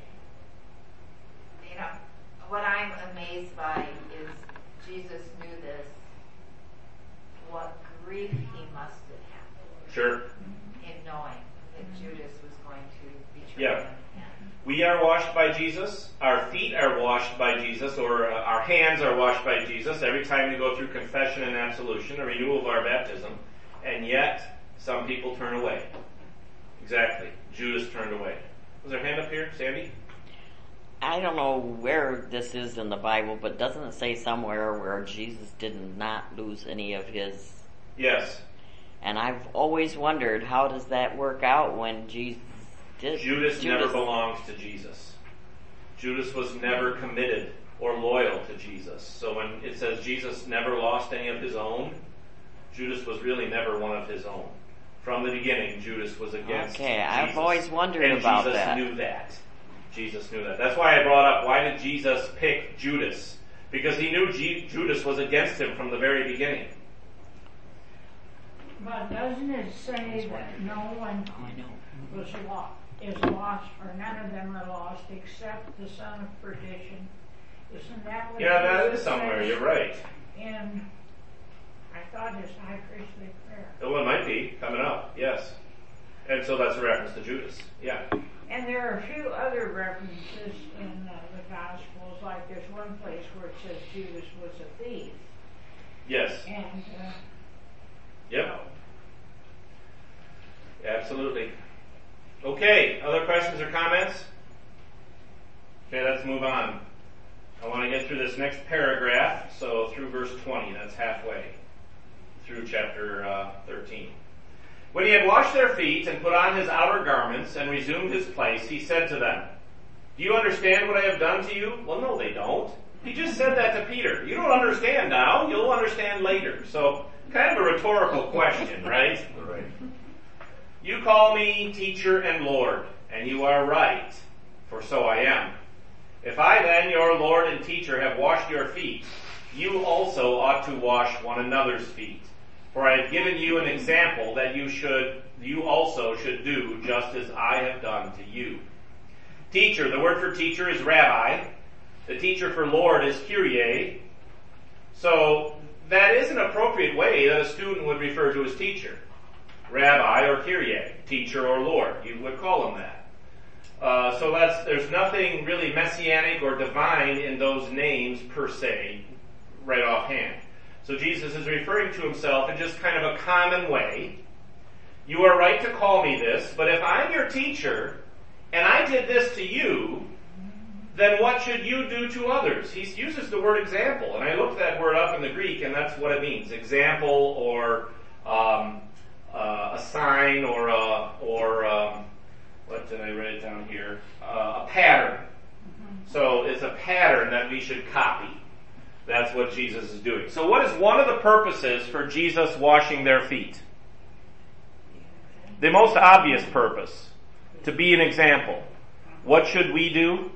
what I'm amazed by is Jesus knew this, what grief he must have had. Sure. In knowing that Judas was going to betray Yeah. him. We are washed by Jesus. Our feet are washed by Jesus, or our hands are washed by Jesus every time we go through confession and absolution, a renewal of our baptism. And yet, some people turn away. Exactly. Judas turned away. Was there a hand up here, Sandy? I don't know where this is in the Bible, but doesn't it say somewhere where Jesus did not lose any of his? Yes. And I've always wondered, how does that work out when Jesus did? Judas never belongs to Jesus. Judas was never committed or loyal to Jesus. So when it says Jesus never lost any of his own, Judas was really never one of his own. From the beginning, Judas was against Jesus. I've always wondered and about Jesus that. knew that. Jesus knew that. That's why I brought up, why did Jesus pick Judas? Because he knew Judas was against him from the very beginning. But doesn't it say that no one is lost, or none of them are lost, except the son of perdition? Isn't that what? Yeah, that Jesus is somewhere. says You're right. In, I thought his high priestly prayer. Oh, it might be coming up. Yes. And so that's a reference to Judas. Yeah. And there are a few other references in the Gospels, like there's one place where it says Judas was a thief. Yes. And, Yep. Absolutely. Okay, other questions or comments? Okay, let's move on. I want to get through this next paragraph, so through verse 20, that's halfway through chapter 13. When he had washed their feet and put on his outer garments and resumed his place, he said to them, "Do you understand what I have done to you?" Well, no, they don't. He just said that to Peter. You don't understand now, you'll understand later. So, kind of a rhetorical question, right? Right. You call me teacher and Lord, and you are right, for so I am. If I then, your Lord and teacher, have washed your feet, you also ought to wash one another's feet. For I have given you an example that you also should do just as I have done to you. Teacher, the word for teacher is rabbi. The teacher for Lord is Kyrie. So that is an appropriate way that a student would refer to his teacher. Rabbi or Kyrie, teacher or Lord. You would call him that. There's nothing really messianic or divine in those names per se, right offhand. So Jesus is referring to himself in just kind of a common way. You are right to call me this, but if I'm your teacher and I did this to you, then what should you do to others? He uses the word example, and I looked that word up in the Greek, and that's what it means. Example, or a sign, or what did I write down here? A pattern. So it's a pattern that we should copy. That's what Jesus is doing. So what is one of the purposes for Jesus washing their feet? The most obvious purpose, to be an example. What should we do?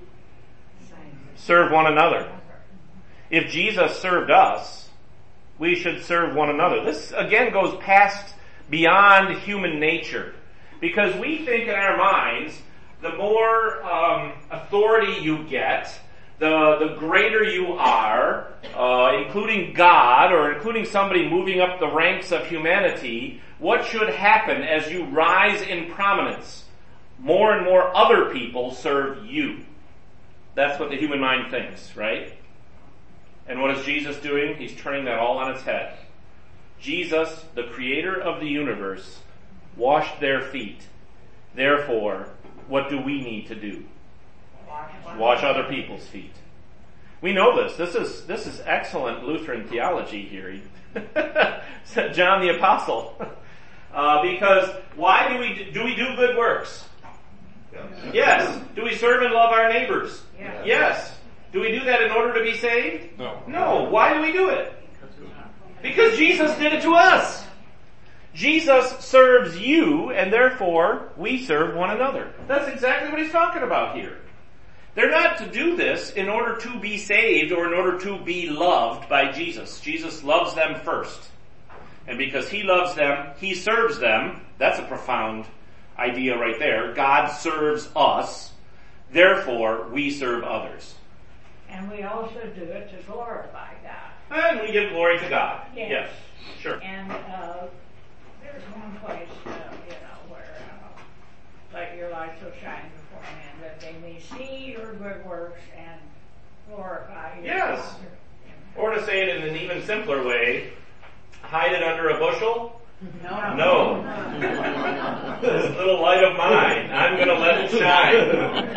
Serve one another. If Jesus served us, we should serve one another. This again goes beyond human nature. Because we think in our minds, the more authority you get, the greater you are, including God or including somebody moving up the ranks of humanity, what should happen as you rise in prominence? More and more other people serve you. That's what the human mind thinks, right? And what is Jesus doing? He's turning that all on its head. Jesus, the creator of the universe, washed their feet. Therefore, what do we need to do? Wash other people's feet. We know this. This is excellent Lutheran theology here. John the Apostle. Because why do we do good works? Yes. Do we serve and love our neighbors? Yes. Do we do that in order to be saved? No. Why do we do it? Because Jesus did it to us. Jesus serves you, and therefore we serve one another. That's exactly what he's talking about here. They're not to do this in order to be saved or in order to be loved by Jesus. Jesus loves them first. And because he loves them, he serves them. That's a profound idea right there. God serves us. Therefore, we serve others. And we also do it to glorify God. And we give glory to God. Yes. Sure. And there's one place, where let your light so shine before men that they may see your good works and glorify your Yes. Father. Or to say it in an even simpler way, hide it under a bushel? No. This little light of mine, I'm going to let it shine.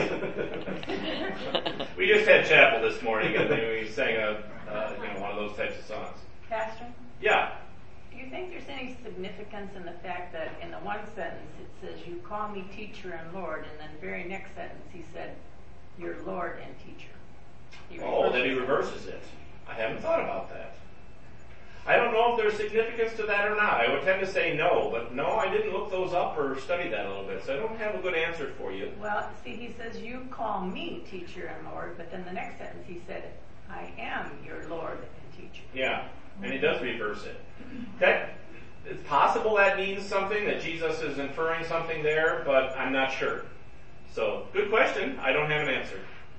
Right. We just had chapel this morning, and we sang one of those types of songs. Pastor? Yeah. Do you think there's any significance in the fact that in the one sentence it says, you call me teacher and Lord, and then the very next sentence he said, you're Lord and teacher? Then he reverses it. I haven't thought about that. I don't know if there's significance to that or not. I would tend to say no, but no, I didn't look those up or study that a little bit, so I don't have a good answer for you. Well, see, he says, you call me teacher and Lord, but then the next sentence he said, I am your Lord and teacher. Yeah, and he does reverse it. It's possible that means something, that Jesus is inferring something there, but I'm not sure. So, good question. I don't have an answer.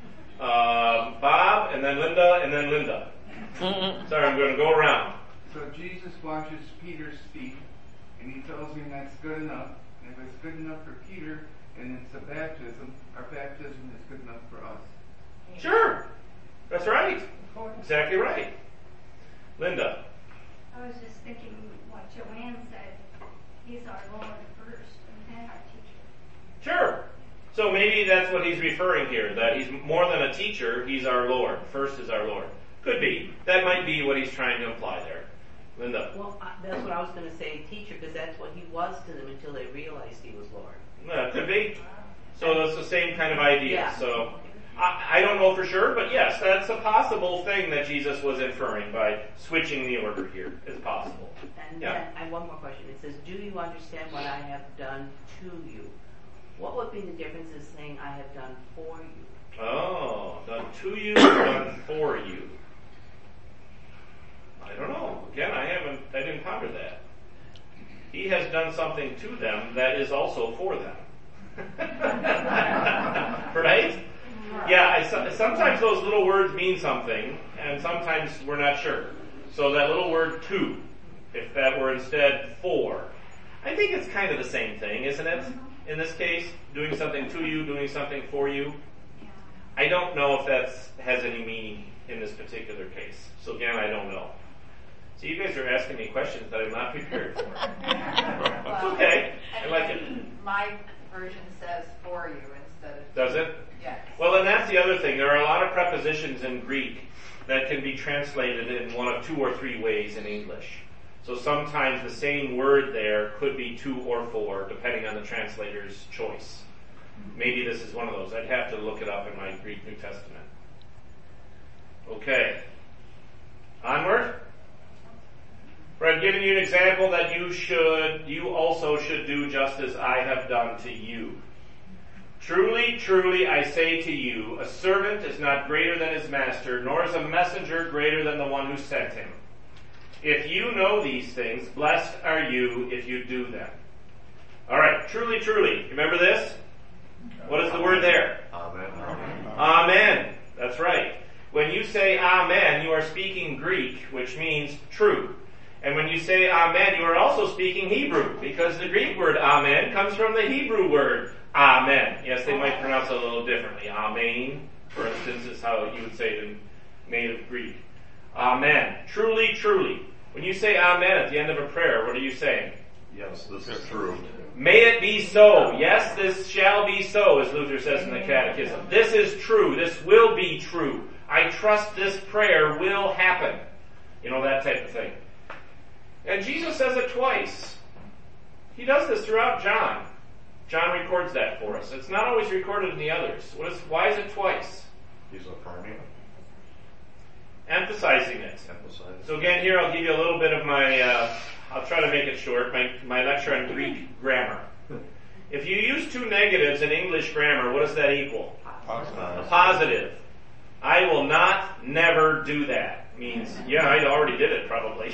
Bob, and then Linda, and then Linda. Sorry, I'm going to go around. So Jesus washes Peter's feet, and he tells him that's good enough. And if it's good enough for Peter, and it's a baptism, our baptism is good enough for us. Sure. That's right. Exactly right. Linda. I was just thinking what Joanne said. He's our Lord first, and then our teacher. Sure. So maybe that's what he's referring here, that he's more than a teacher, he's our Lord. First is our Lord. Could be. That might be what he's trying to imply there. Linda. Well, that's what I was going to say, teacher, because that's what he was to them until they realized he was Lord. Could be. So it's the same kind of idea. Yeah. So I don't know for sure, but yes, that's a possible thing that Jesus was inferring by switching the order here. It's possible. And then I have one more question. It says, do you understand what I have done to you? What would be the difference in saying I have done for you? Oh, done to you, done for you. I don't know. Again, I didn't ponder that. He has done something to them that is also for them. Right? Yeah, sometimes those little words mean something, and sometimes we're not sure. So that little word to, if that were instead for, I think it's kind of the same thing, isn't it? in this case, doing something to you, doing something for you. Yeah. I don't know if that has any meaning in this particular case. So again, I don't know. So you guys are asking me questions that I'm not prepared for. It's okay. I like it. My version says for you instead of... Does it? Yes. Well, and that's the other thing. There are a lot of prepositions in Greek that can be translated in one of 2 or 3 ways in English. So sometimes the same word there could be 2 or 4, depending on the translator's choice. Maybe this is one of those. I'd have to look it up in my Greek New Testament. Okay. Onward. For I've given you an example that you also should do just as I have done to you. Truly, truly, I say to you, a servant is not greater than his master, nor is a messenger greater than the one who sent him. If you know these things, blessed are you if you do them. Alright, truly, truly. Remember this? What is the word there? Amen. Amen. That's right. When you say amen, you are speaking Greek, which means true. And when you say amen, you are also speaking Hebrew, because the Greek word amen comes from the Hebrew word amen. Yes, they might pronounce it a little differently. Amen, for instance, is how you would say it in native Greek. Amen. Truly, truly. When you say amen at the end of a prayer, what are you saying? Yes, this is true. May it be so. Yes, this shall be so, as Luther says in the Catechism. This is true. This will be true. I trust this prayer will happen. You know, that type of thing. And Jesus says it twice. He does this throughout John. John records that for us. It's not always recorded in the others. Why is it twice? He's affirming it. Emphasizing it. So again, here I'll give you a little bit of my, I'll try to make it short, my lecture on Greek grammar. If you use 2 negatives in English grammar, what does that equal? A positive. I will not, never do that. Means, yeah, I already did it probably.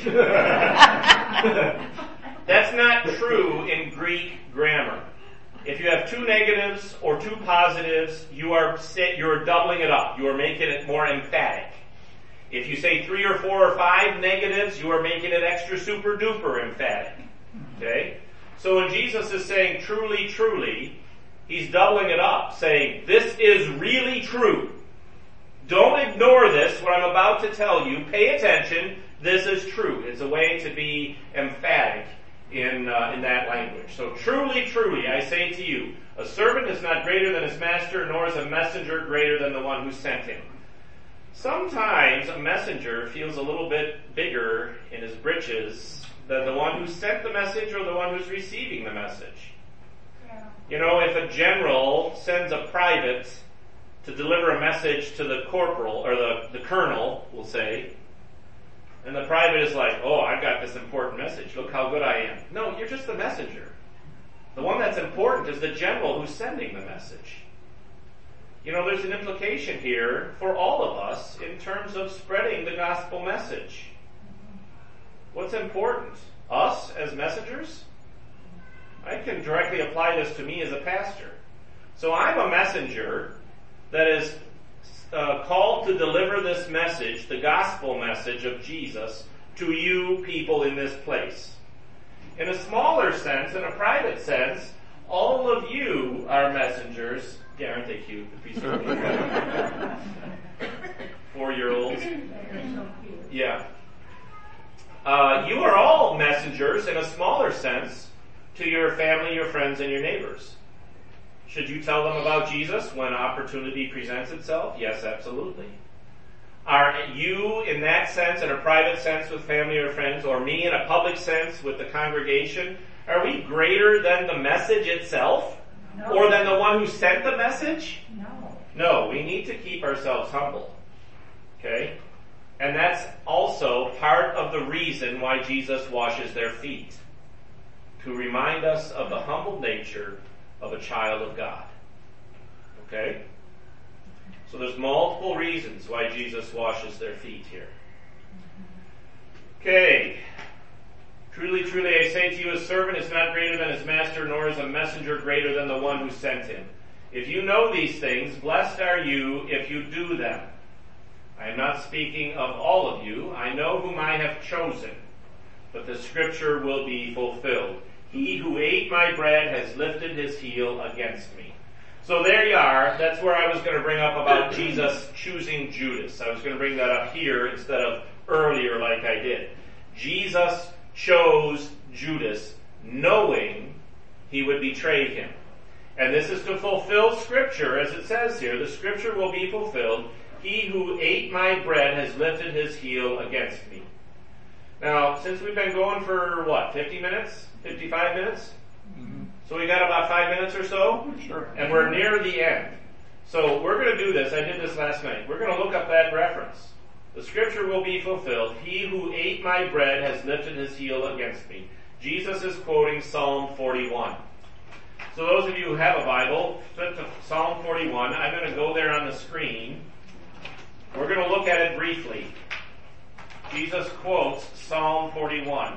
That's not true in Greek grammar. If you have 2 negatives or 2 positives, you're doubling it up. You are making it more emphatic. If you say 3 or 4 or 5 negatives, you are making it extra super duper emphatic. Okay? So when Jesus is saying truly, truly, he's doubling it up, saying this is really true. Don't ignore this, what I'm about to tell you. Pay attention. This is true. It's a way to be emphatic in that language. So truly, truly, I say to you, a servant is not greater than his master, nor is a messenger greater than the one who sent him. Sometimes a messenger feels a little bit bigger in his britches than the one who sent the message or the one who's receiving the message. Yeah. You know, if a general sends a private to deliver a message to the corporal, or the colonel, we'll say, and the private is like, oh, I've got this important message, look how good I am. No, you're just the messenger. The one that's important is the general who's sending the message. You know, there's an implication here for all of us in terms of spreading the gospel message. What's important? Us as messengers? I can directly apply this to me as a pastor. So I'm a messenger that is called to deliver this message, the gospel message of Jesus, to you people in this place. In a smaller sense, in a private sense, all of you are messengers. Yeah, aren't they cute? The piece of 4-year-olds. Yeah. You are all messengers in a smaller sense to your family, your friends, and your neighbors. Should you tell them about Jesus when opportunity presents itself? Yes, absolutely. Are you, in that sense, in a private sense with family or friends, or me in a public sense with the congregation, are we greater than the message itself? No. Or than the one who sent the message? No. No, we need to keep ourselves humble. Okay? And that's also part of the reason why Jesus washes their feet. To remind us of the humble nature of a child of God. Okay? So there's multiple reasons why Jesus washes their feet here. Okay. Truly, truly, I say to you, a servant is not greater than his master, nor is a messenger greater than the one who sent him. If you know these things, blessed are you if you do them. I am not speaking of all of you. I know whom I have chosen, but the scripture will be fulfilled. He who ate my bread has lifted his heel against me. So there you are. That's where I was going to bring up about Jesus choosing Judas. I was going to bring that up here instead of earlier like I did. Jesus chose Judas knowing he would betray him. And this is to fulfill Scripture, as it says here. The Scripture will be fulfilled. He who ate my bread has lifted his heel against me. Now, since we've been going for, 50 minutes? 55 minutes? Mm-hmm. So we got about 5 minutes or so? Sure. And we're near the end. So we're going to do this. I did this last night. We're going to look up that reference. The Scripture will be fulfilled. He who ate my bread has lifted his heel against me. Jesus is quoting Psalm 41. So those of you who have a Bible, flip to Psalm 41. I'm going to go there on the screen. We're going to look at it briefly. Jesus quotes Psalm 41.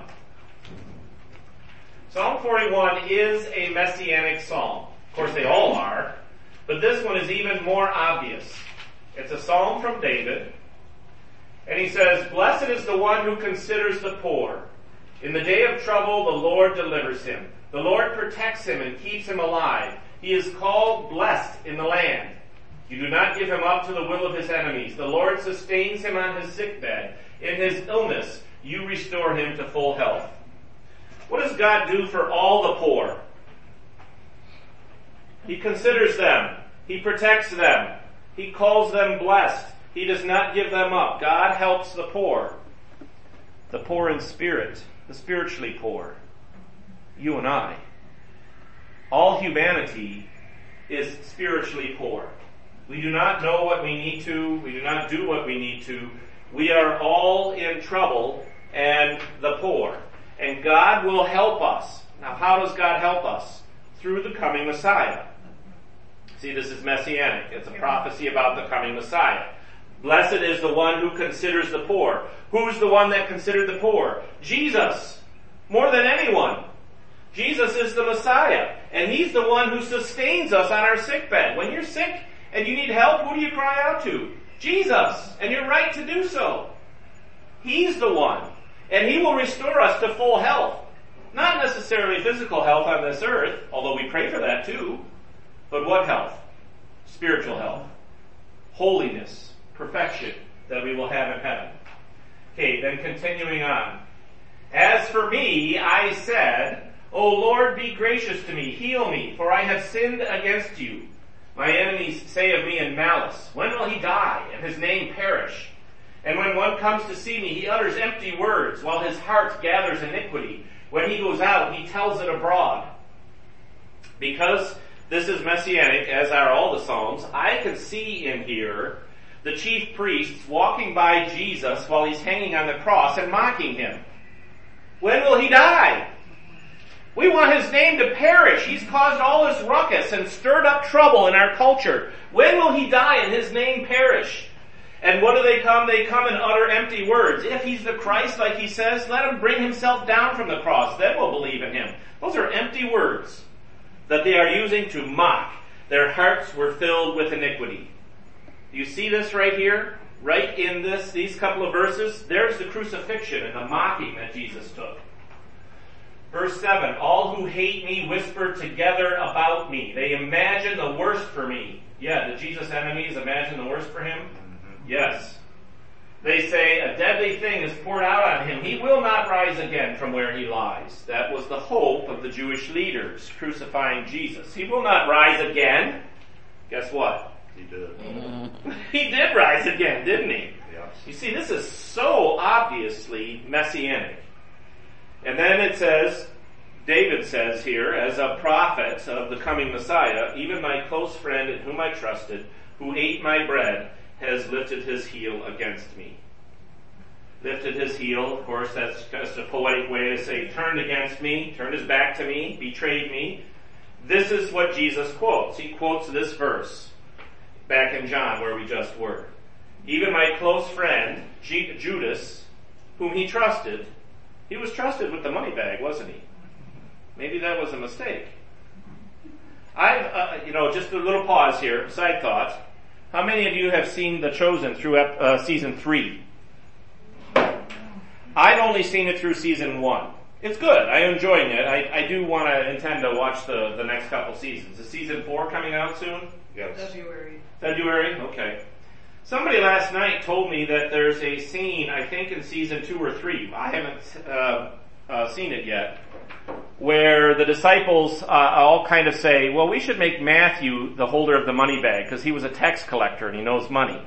Psalm 41 is a messianic psalm. Of course, they all are. But this one is even more obvious. It's a psalm from David. And he says, "Blessed is the one who considers the poor. In the day of trouble, the Lord delivers him. The Lord protects him and keeps him alive. He is called blessed in the land. You do not give him up to the will of his enemies. The Lord sustains him on his sickbed. In his illness, you restore him to full health." What does God do for all the poor? He considers them. He protects them. He calls them blessed. He does not give them up. God helps the poor in spirit, the spiritually poor. You and I. All humanity is spiritually poor. We do not know what we need to. We do not do what we need to. We are all in trouble and the poor. And God will help us. Now, how does God help us? Through the coming Messiah. See, this is messianic. It's a prophecy about the coming Messiah. Blessed is the one who considers the poor. Who's the one that considered the poor? Jesus. More than anyone. Jesus is the Messiah. And he's the one who sustains us on our sickbed. When you're sick and you need help, who do you cry out to? Jesus. And you're right to do so. He's the one. And he will restore us to full health. Not necessarily physical health on this earth, although we pray for that too. But what health? Spiritual health. Holiness. Perfection that we will have in heaven. Okay, then continuing on. As for me, I said, O Lord, be gracious to me, heal me, for I have sinned against you. My enemies say of me in malice, when will he die, and his name perish? And when one comes to see me, he utters empty words, while his heart gathers iniquity. When he goes out, he tells it abroad. Because this is messianic, as are all the Psalms, I could see in here the chief priests walking by Jesus while he's hanging on the cross and mocking him. When will he die? We want his name to perish. He's caused all this ruckus and stirred up trouble in our culture. When will he die and his name perish? And what do they come? They come and utter empty words. If he's the Christ, like he says, let him bring himself down from the cross. Then we'll believe in him. Those are empty words that they are using to mock. Their hearts were filled with iniquity. You see this right here? Right in these couple of verses? There's the crucifixion and the mocking that Jesus took. Verse 7, all who hate me whisper together about me. They imagine the worst for me. Yeah, did Jesus' enemies imagine the worst for him? Yes. They say, a deadly thing is poured out on him. He will not rise again from where he lies. That was the hope of the Jewish leaders crucifying Jesus. He will not rise again. Guess what? He did. He did rise again, didn't he? Yes. You see, this is so obviously messianic. And then it says, David says here, as a prophet of the coming Messiah, even my close friend in whom I trusted, who ate my bread, has lifted his heel against me. Lifted his heel, of course, that's just a poetic way to say turned against me, turned his back to me, betrayed me. This is what Jesus quotes. He quotes this verse back in John where we just were. Even my close friend, Judas, whom he trusted, he was trusted with the money bag, wasn't he? Maybe that was a mistake. Just a little pause here, side thought. How many of you have seen The Chosen through season 3? I've only seen it through season 1. It's good. I'm enjoying it. I do want to intend to watch the next couple seasons. Is season 4 coming out soon? Yes. February? Okay. Somebody last night told me that there's a scene, I think in season 2 or 3, I haven't seen it yet, where the disciples all kind of say, well, we should make Matthew the holder of the money bag because he was a tax collector and he knows money.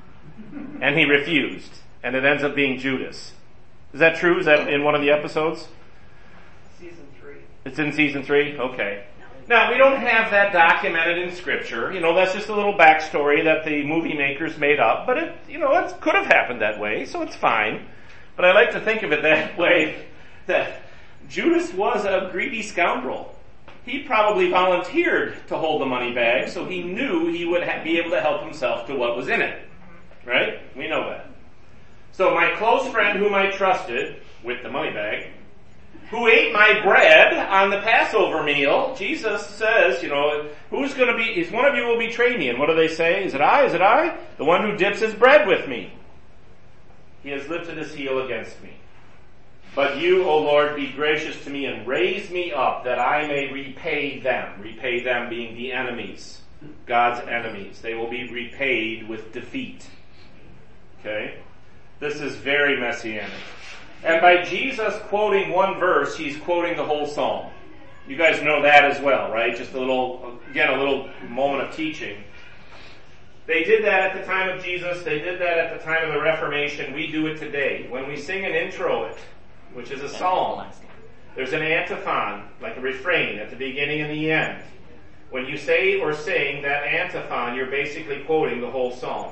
And he refused. And it ends up being Judas. Is that true? Is that in one of the episodes? Season 3. It's in season 3? Okay. Now, we don't have that documented in Scripture. That's just a little backstory that the movie makers made up. But it could have happened that way, so it's fine. But I like to think of it that way, that Judas was a greedy scoundrel. He probably volunteered to hold the money bag, so he knew he would be able to help himself to what was in it. Right? We know that. So my close friend whom I trusted with the money bag, who ate my bread on the Passover meal, Jesus says, who's going to be, is one of you will betray me. And what do they say? Is it I? Is it I? The one who dips his bread with me. He has lifted his heel against me. But you, O Lord, be gracious to me and raise me up that I may repay them. Repay them being the enemies, God's enemies. They will be repaid with defeat. Okay? This is very messianic. And by Jesus quoting one verse, he's quoting the whole psalm. You guys know that as well, right? Just a little moment of teaching. They did that at the time of Jesus. They did that at the time of the Reformation. We do it today. When we sing an introit, which is a psalm, there's an antiphon, like a refrain, at the beginning and the end. When you say or sing that antiphon, you're basically quoting the whole psalm.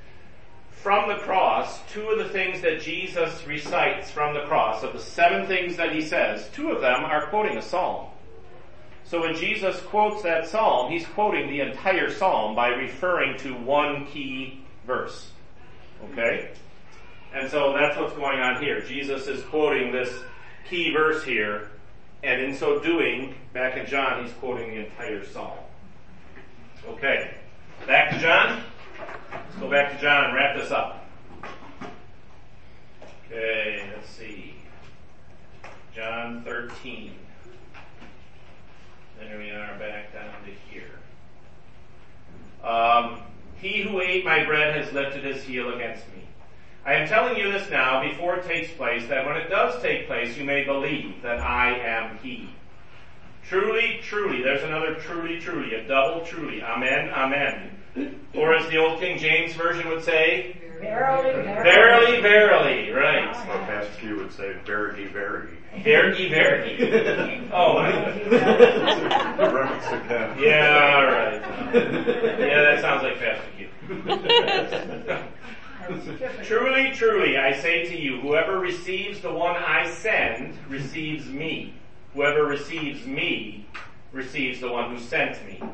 From the cross, 2 of the things that Jesus recites from the cross, of the 7 things that he says, 2 of them are quoting a psalm. So when Jesus quotes that psalm, he's quoting the entire psalm by referring to one key verse. Okay? And so that's what's going on here. Jesus is quoting this key verse here, and in so doing, back in John, he's quoting the entire psalm. Okay. Back to John. Let's go back to John and wrap this up. Okay, let's see. John 13. There we are, back down to here. He who ate my bread has lifted his heel against me. I am telling you this now before it takes place, that when it does take place, you may believe that I am he. Truly, truly, there's another truly, truly, a double truly. Amen, amen. Or as the old King James Version would say, verily, verily, verily, right. Or Pastor Q would say, verity, verity. Verity, verity. Oh, The reference again. yeah, all right. Yeah, that sounds like Pastor Q. Truly, truly, I say to you, whoever receives the one I send receives me. Whoever receives me receives the one who sent me.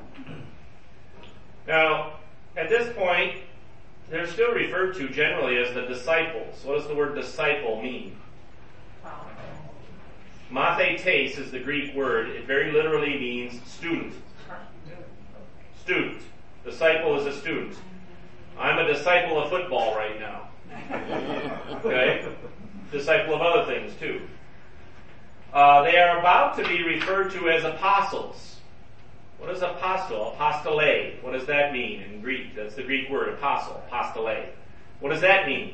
Now, at this point, they're still referred to generally as the disciples. What does the word disciple mean? Mathetes is the Greek word. It very literally means student. Student. Disciple is a student. I'm a disciple of football right now. Okay? Disciple of other things too. They are about to be referred to as apostles. What is apostle? Apostole. What does that mean in Greek? That's the Greek word, apostle. Apostole. What does that mean?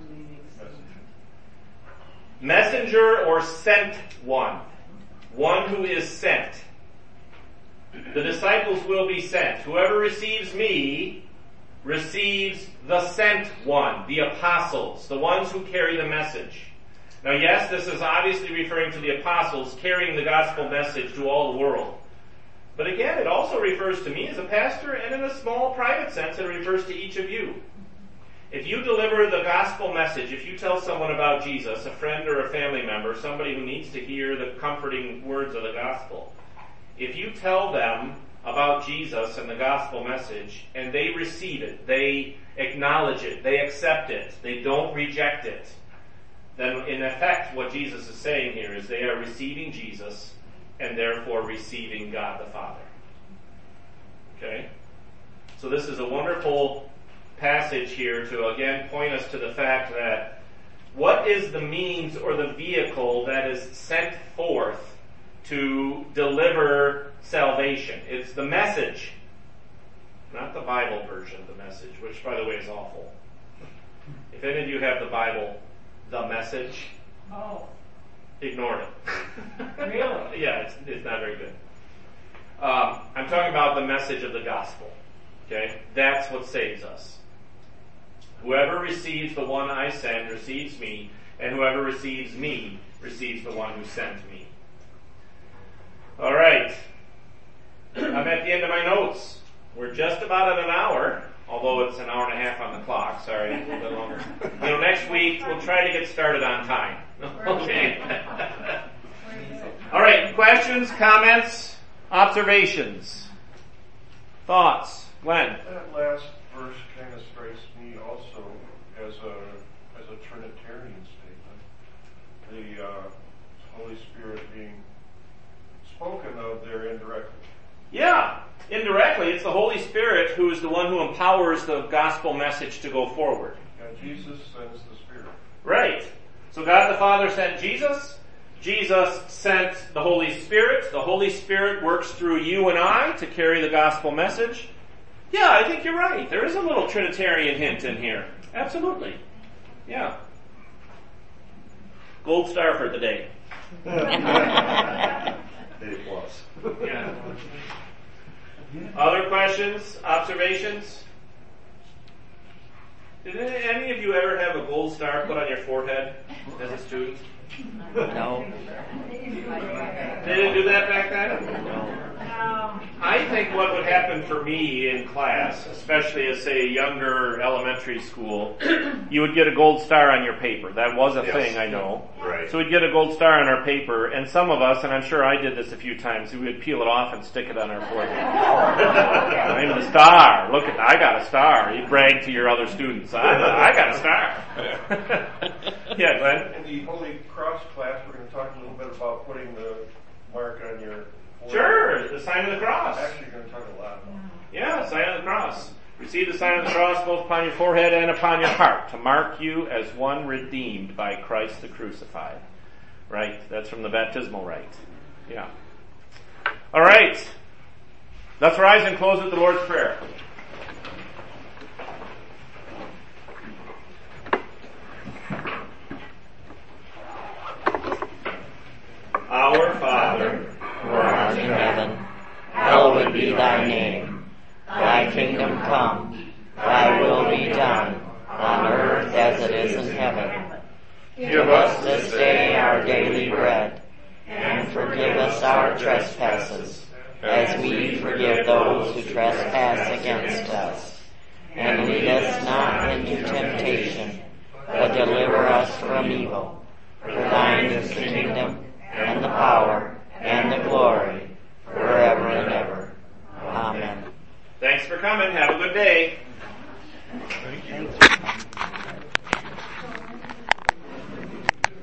Messenger or sent one. One who is sent. The disciples will be sent. Whoever receives me receives the sent one, the apostles, the ones who carry the message. Now yes, this is obviously referring to the apostles carrying the gospel message to all the world. But again, it also refers to me as a pastor, and in a small private sense, it refers to each of you. If you deliver the gospel message, if you tell someone about Jesus, a friend or a family member, somebody who needs to hear the comforting words of the gospel, if you tell them about Jesus and the gospel message, and they receive it, they acknowledge it, they accept it, they don't reject it, then in effect what Jesus is saying here is they are receiving Jesus and therefore receiving God the Father. Okay? So this is a wonderful passage here to again point us to the fact that What is the means or the vehicle that is sent forth to deliver salvation? It's the message. Not the Bible version of the message, which, by the way, is awful. If any of you have the Bible, the message, ignore it. Really? Yeah, it's not very good. I'm talking about the message of the gospel. Okay? That's what saves us. Whoever receives the one I send receives me, and whoever receives me receives the one who sent me. All right. I'm at the end of my notes. We're just about at an hour, although it's an hour and a half on the clock. Sorry, a little bit longer. Next week we'll try to get started on time. Okay. All right. Questions, comments, observations, thoughts? Glenn? That last verse kind of strikes me also as a Trinitarian statement. The Holy Spirit being spoken of there indirectly. Yeah, indirectly. It's the Holy Spirit who is the one who empowers the gospel message to go forward. And Jesus sends the Spirit. Right. So God the Father sent Jesus. Jesus sent the Holy Spirit. The Holy Spirit works through you and I to carry the gospel message. Yeah, I think you're right. There is a little Trinitarian hint in here. Absolutely. Yeah. Gold star for the day. A+. Yeah. Other questions, observations? Did any of you ever have a gold star put on your forehead as a student? No. They didn't do that back then? No. I think what would happen for me in class, especially as, say, a younger elementary school, you would get a gold star on your paper. That was a thing, I know. Right. So we'd get a gold star on our paper, and some of us, and I'm sure I did this a few times, we would peel it off and stick it on our forehead. I'm the star. Look, I got a star. You brag to your other students. I got a star. Yeah, Glenn? In the Holy Cross class, we're going to talk a little bit about putting the mark on your forehead. Sure, the sign of the cross. Actually, going to talk a lot about it. Yeah, sign of the cross. Receive the sign of the cross both upon your forehead and upon your heart, to mark you as one redeemed by Christ the crucified. Right? That's from the baptismal rite. Yeah. All right. Let's rise and close with the Lord's Prayer. Our Father, who art in heaven, hallowed be thy name. Thy kingdom come, thy will be done, on earth as it is in heaven. Give us this day our daily bread, and forgive us our trespasses, as we forgive those who trespass against us. And lead us not into temptation, but deliver us from evil. For thine is the kingdom, and the power, and the glory, forever and ever. Amen. Thanks for coming. Have a good day. Thank you.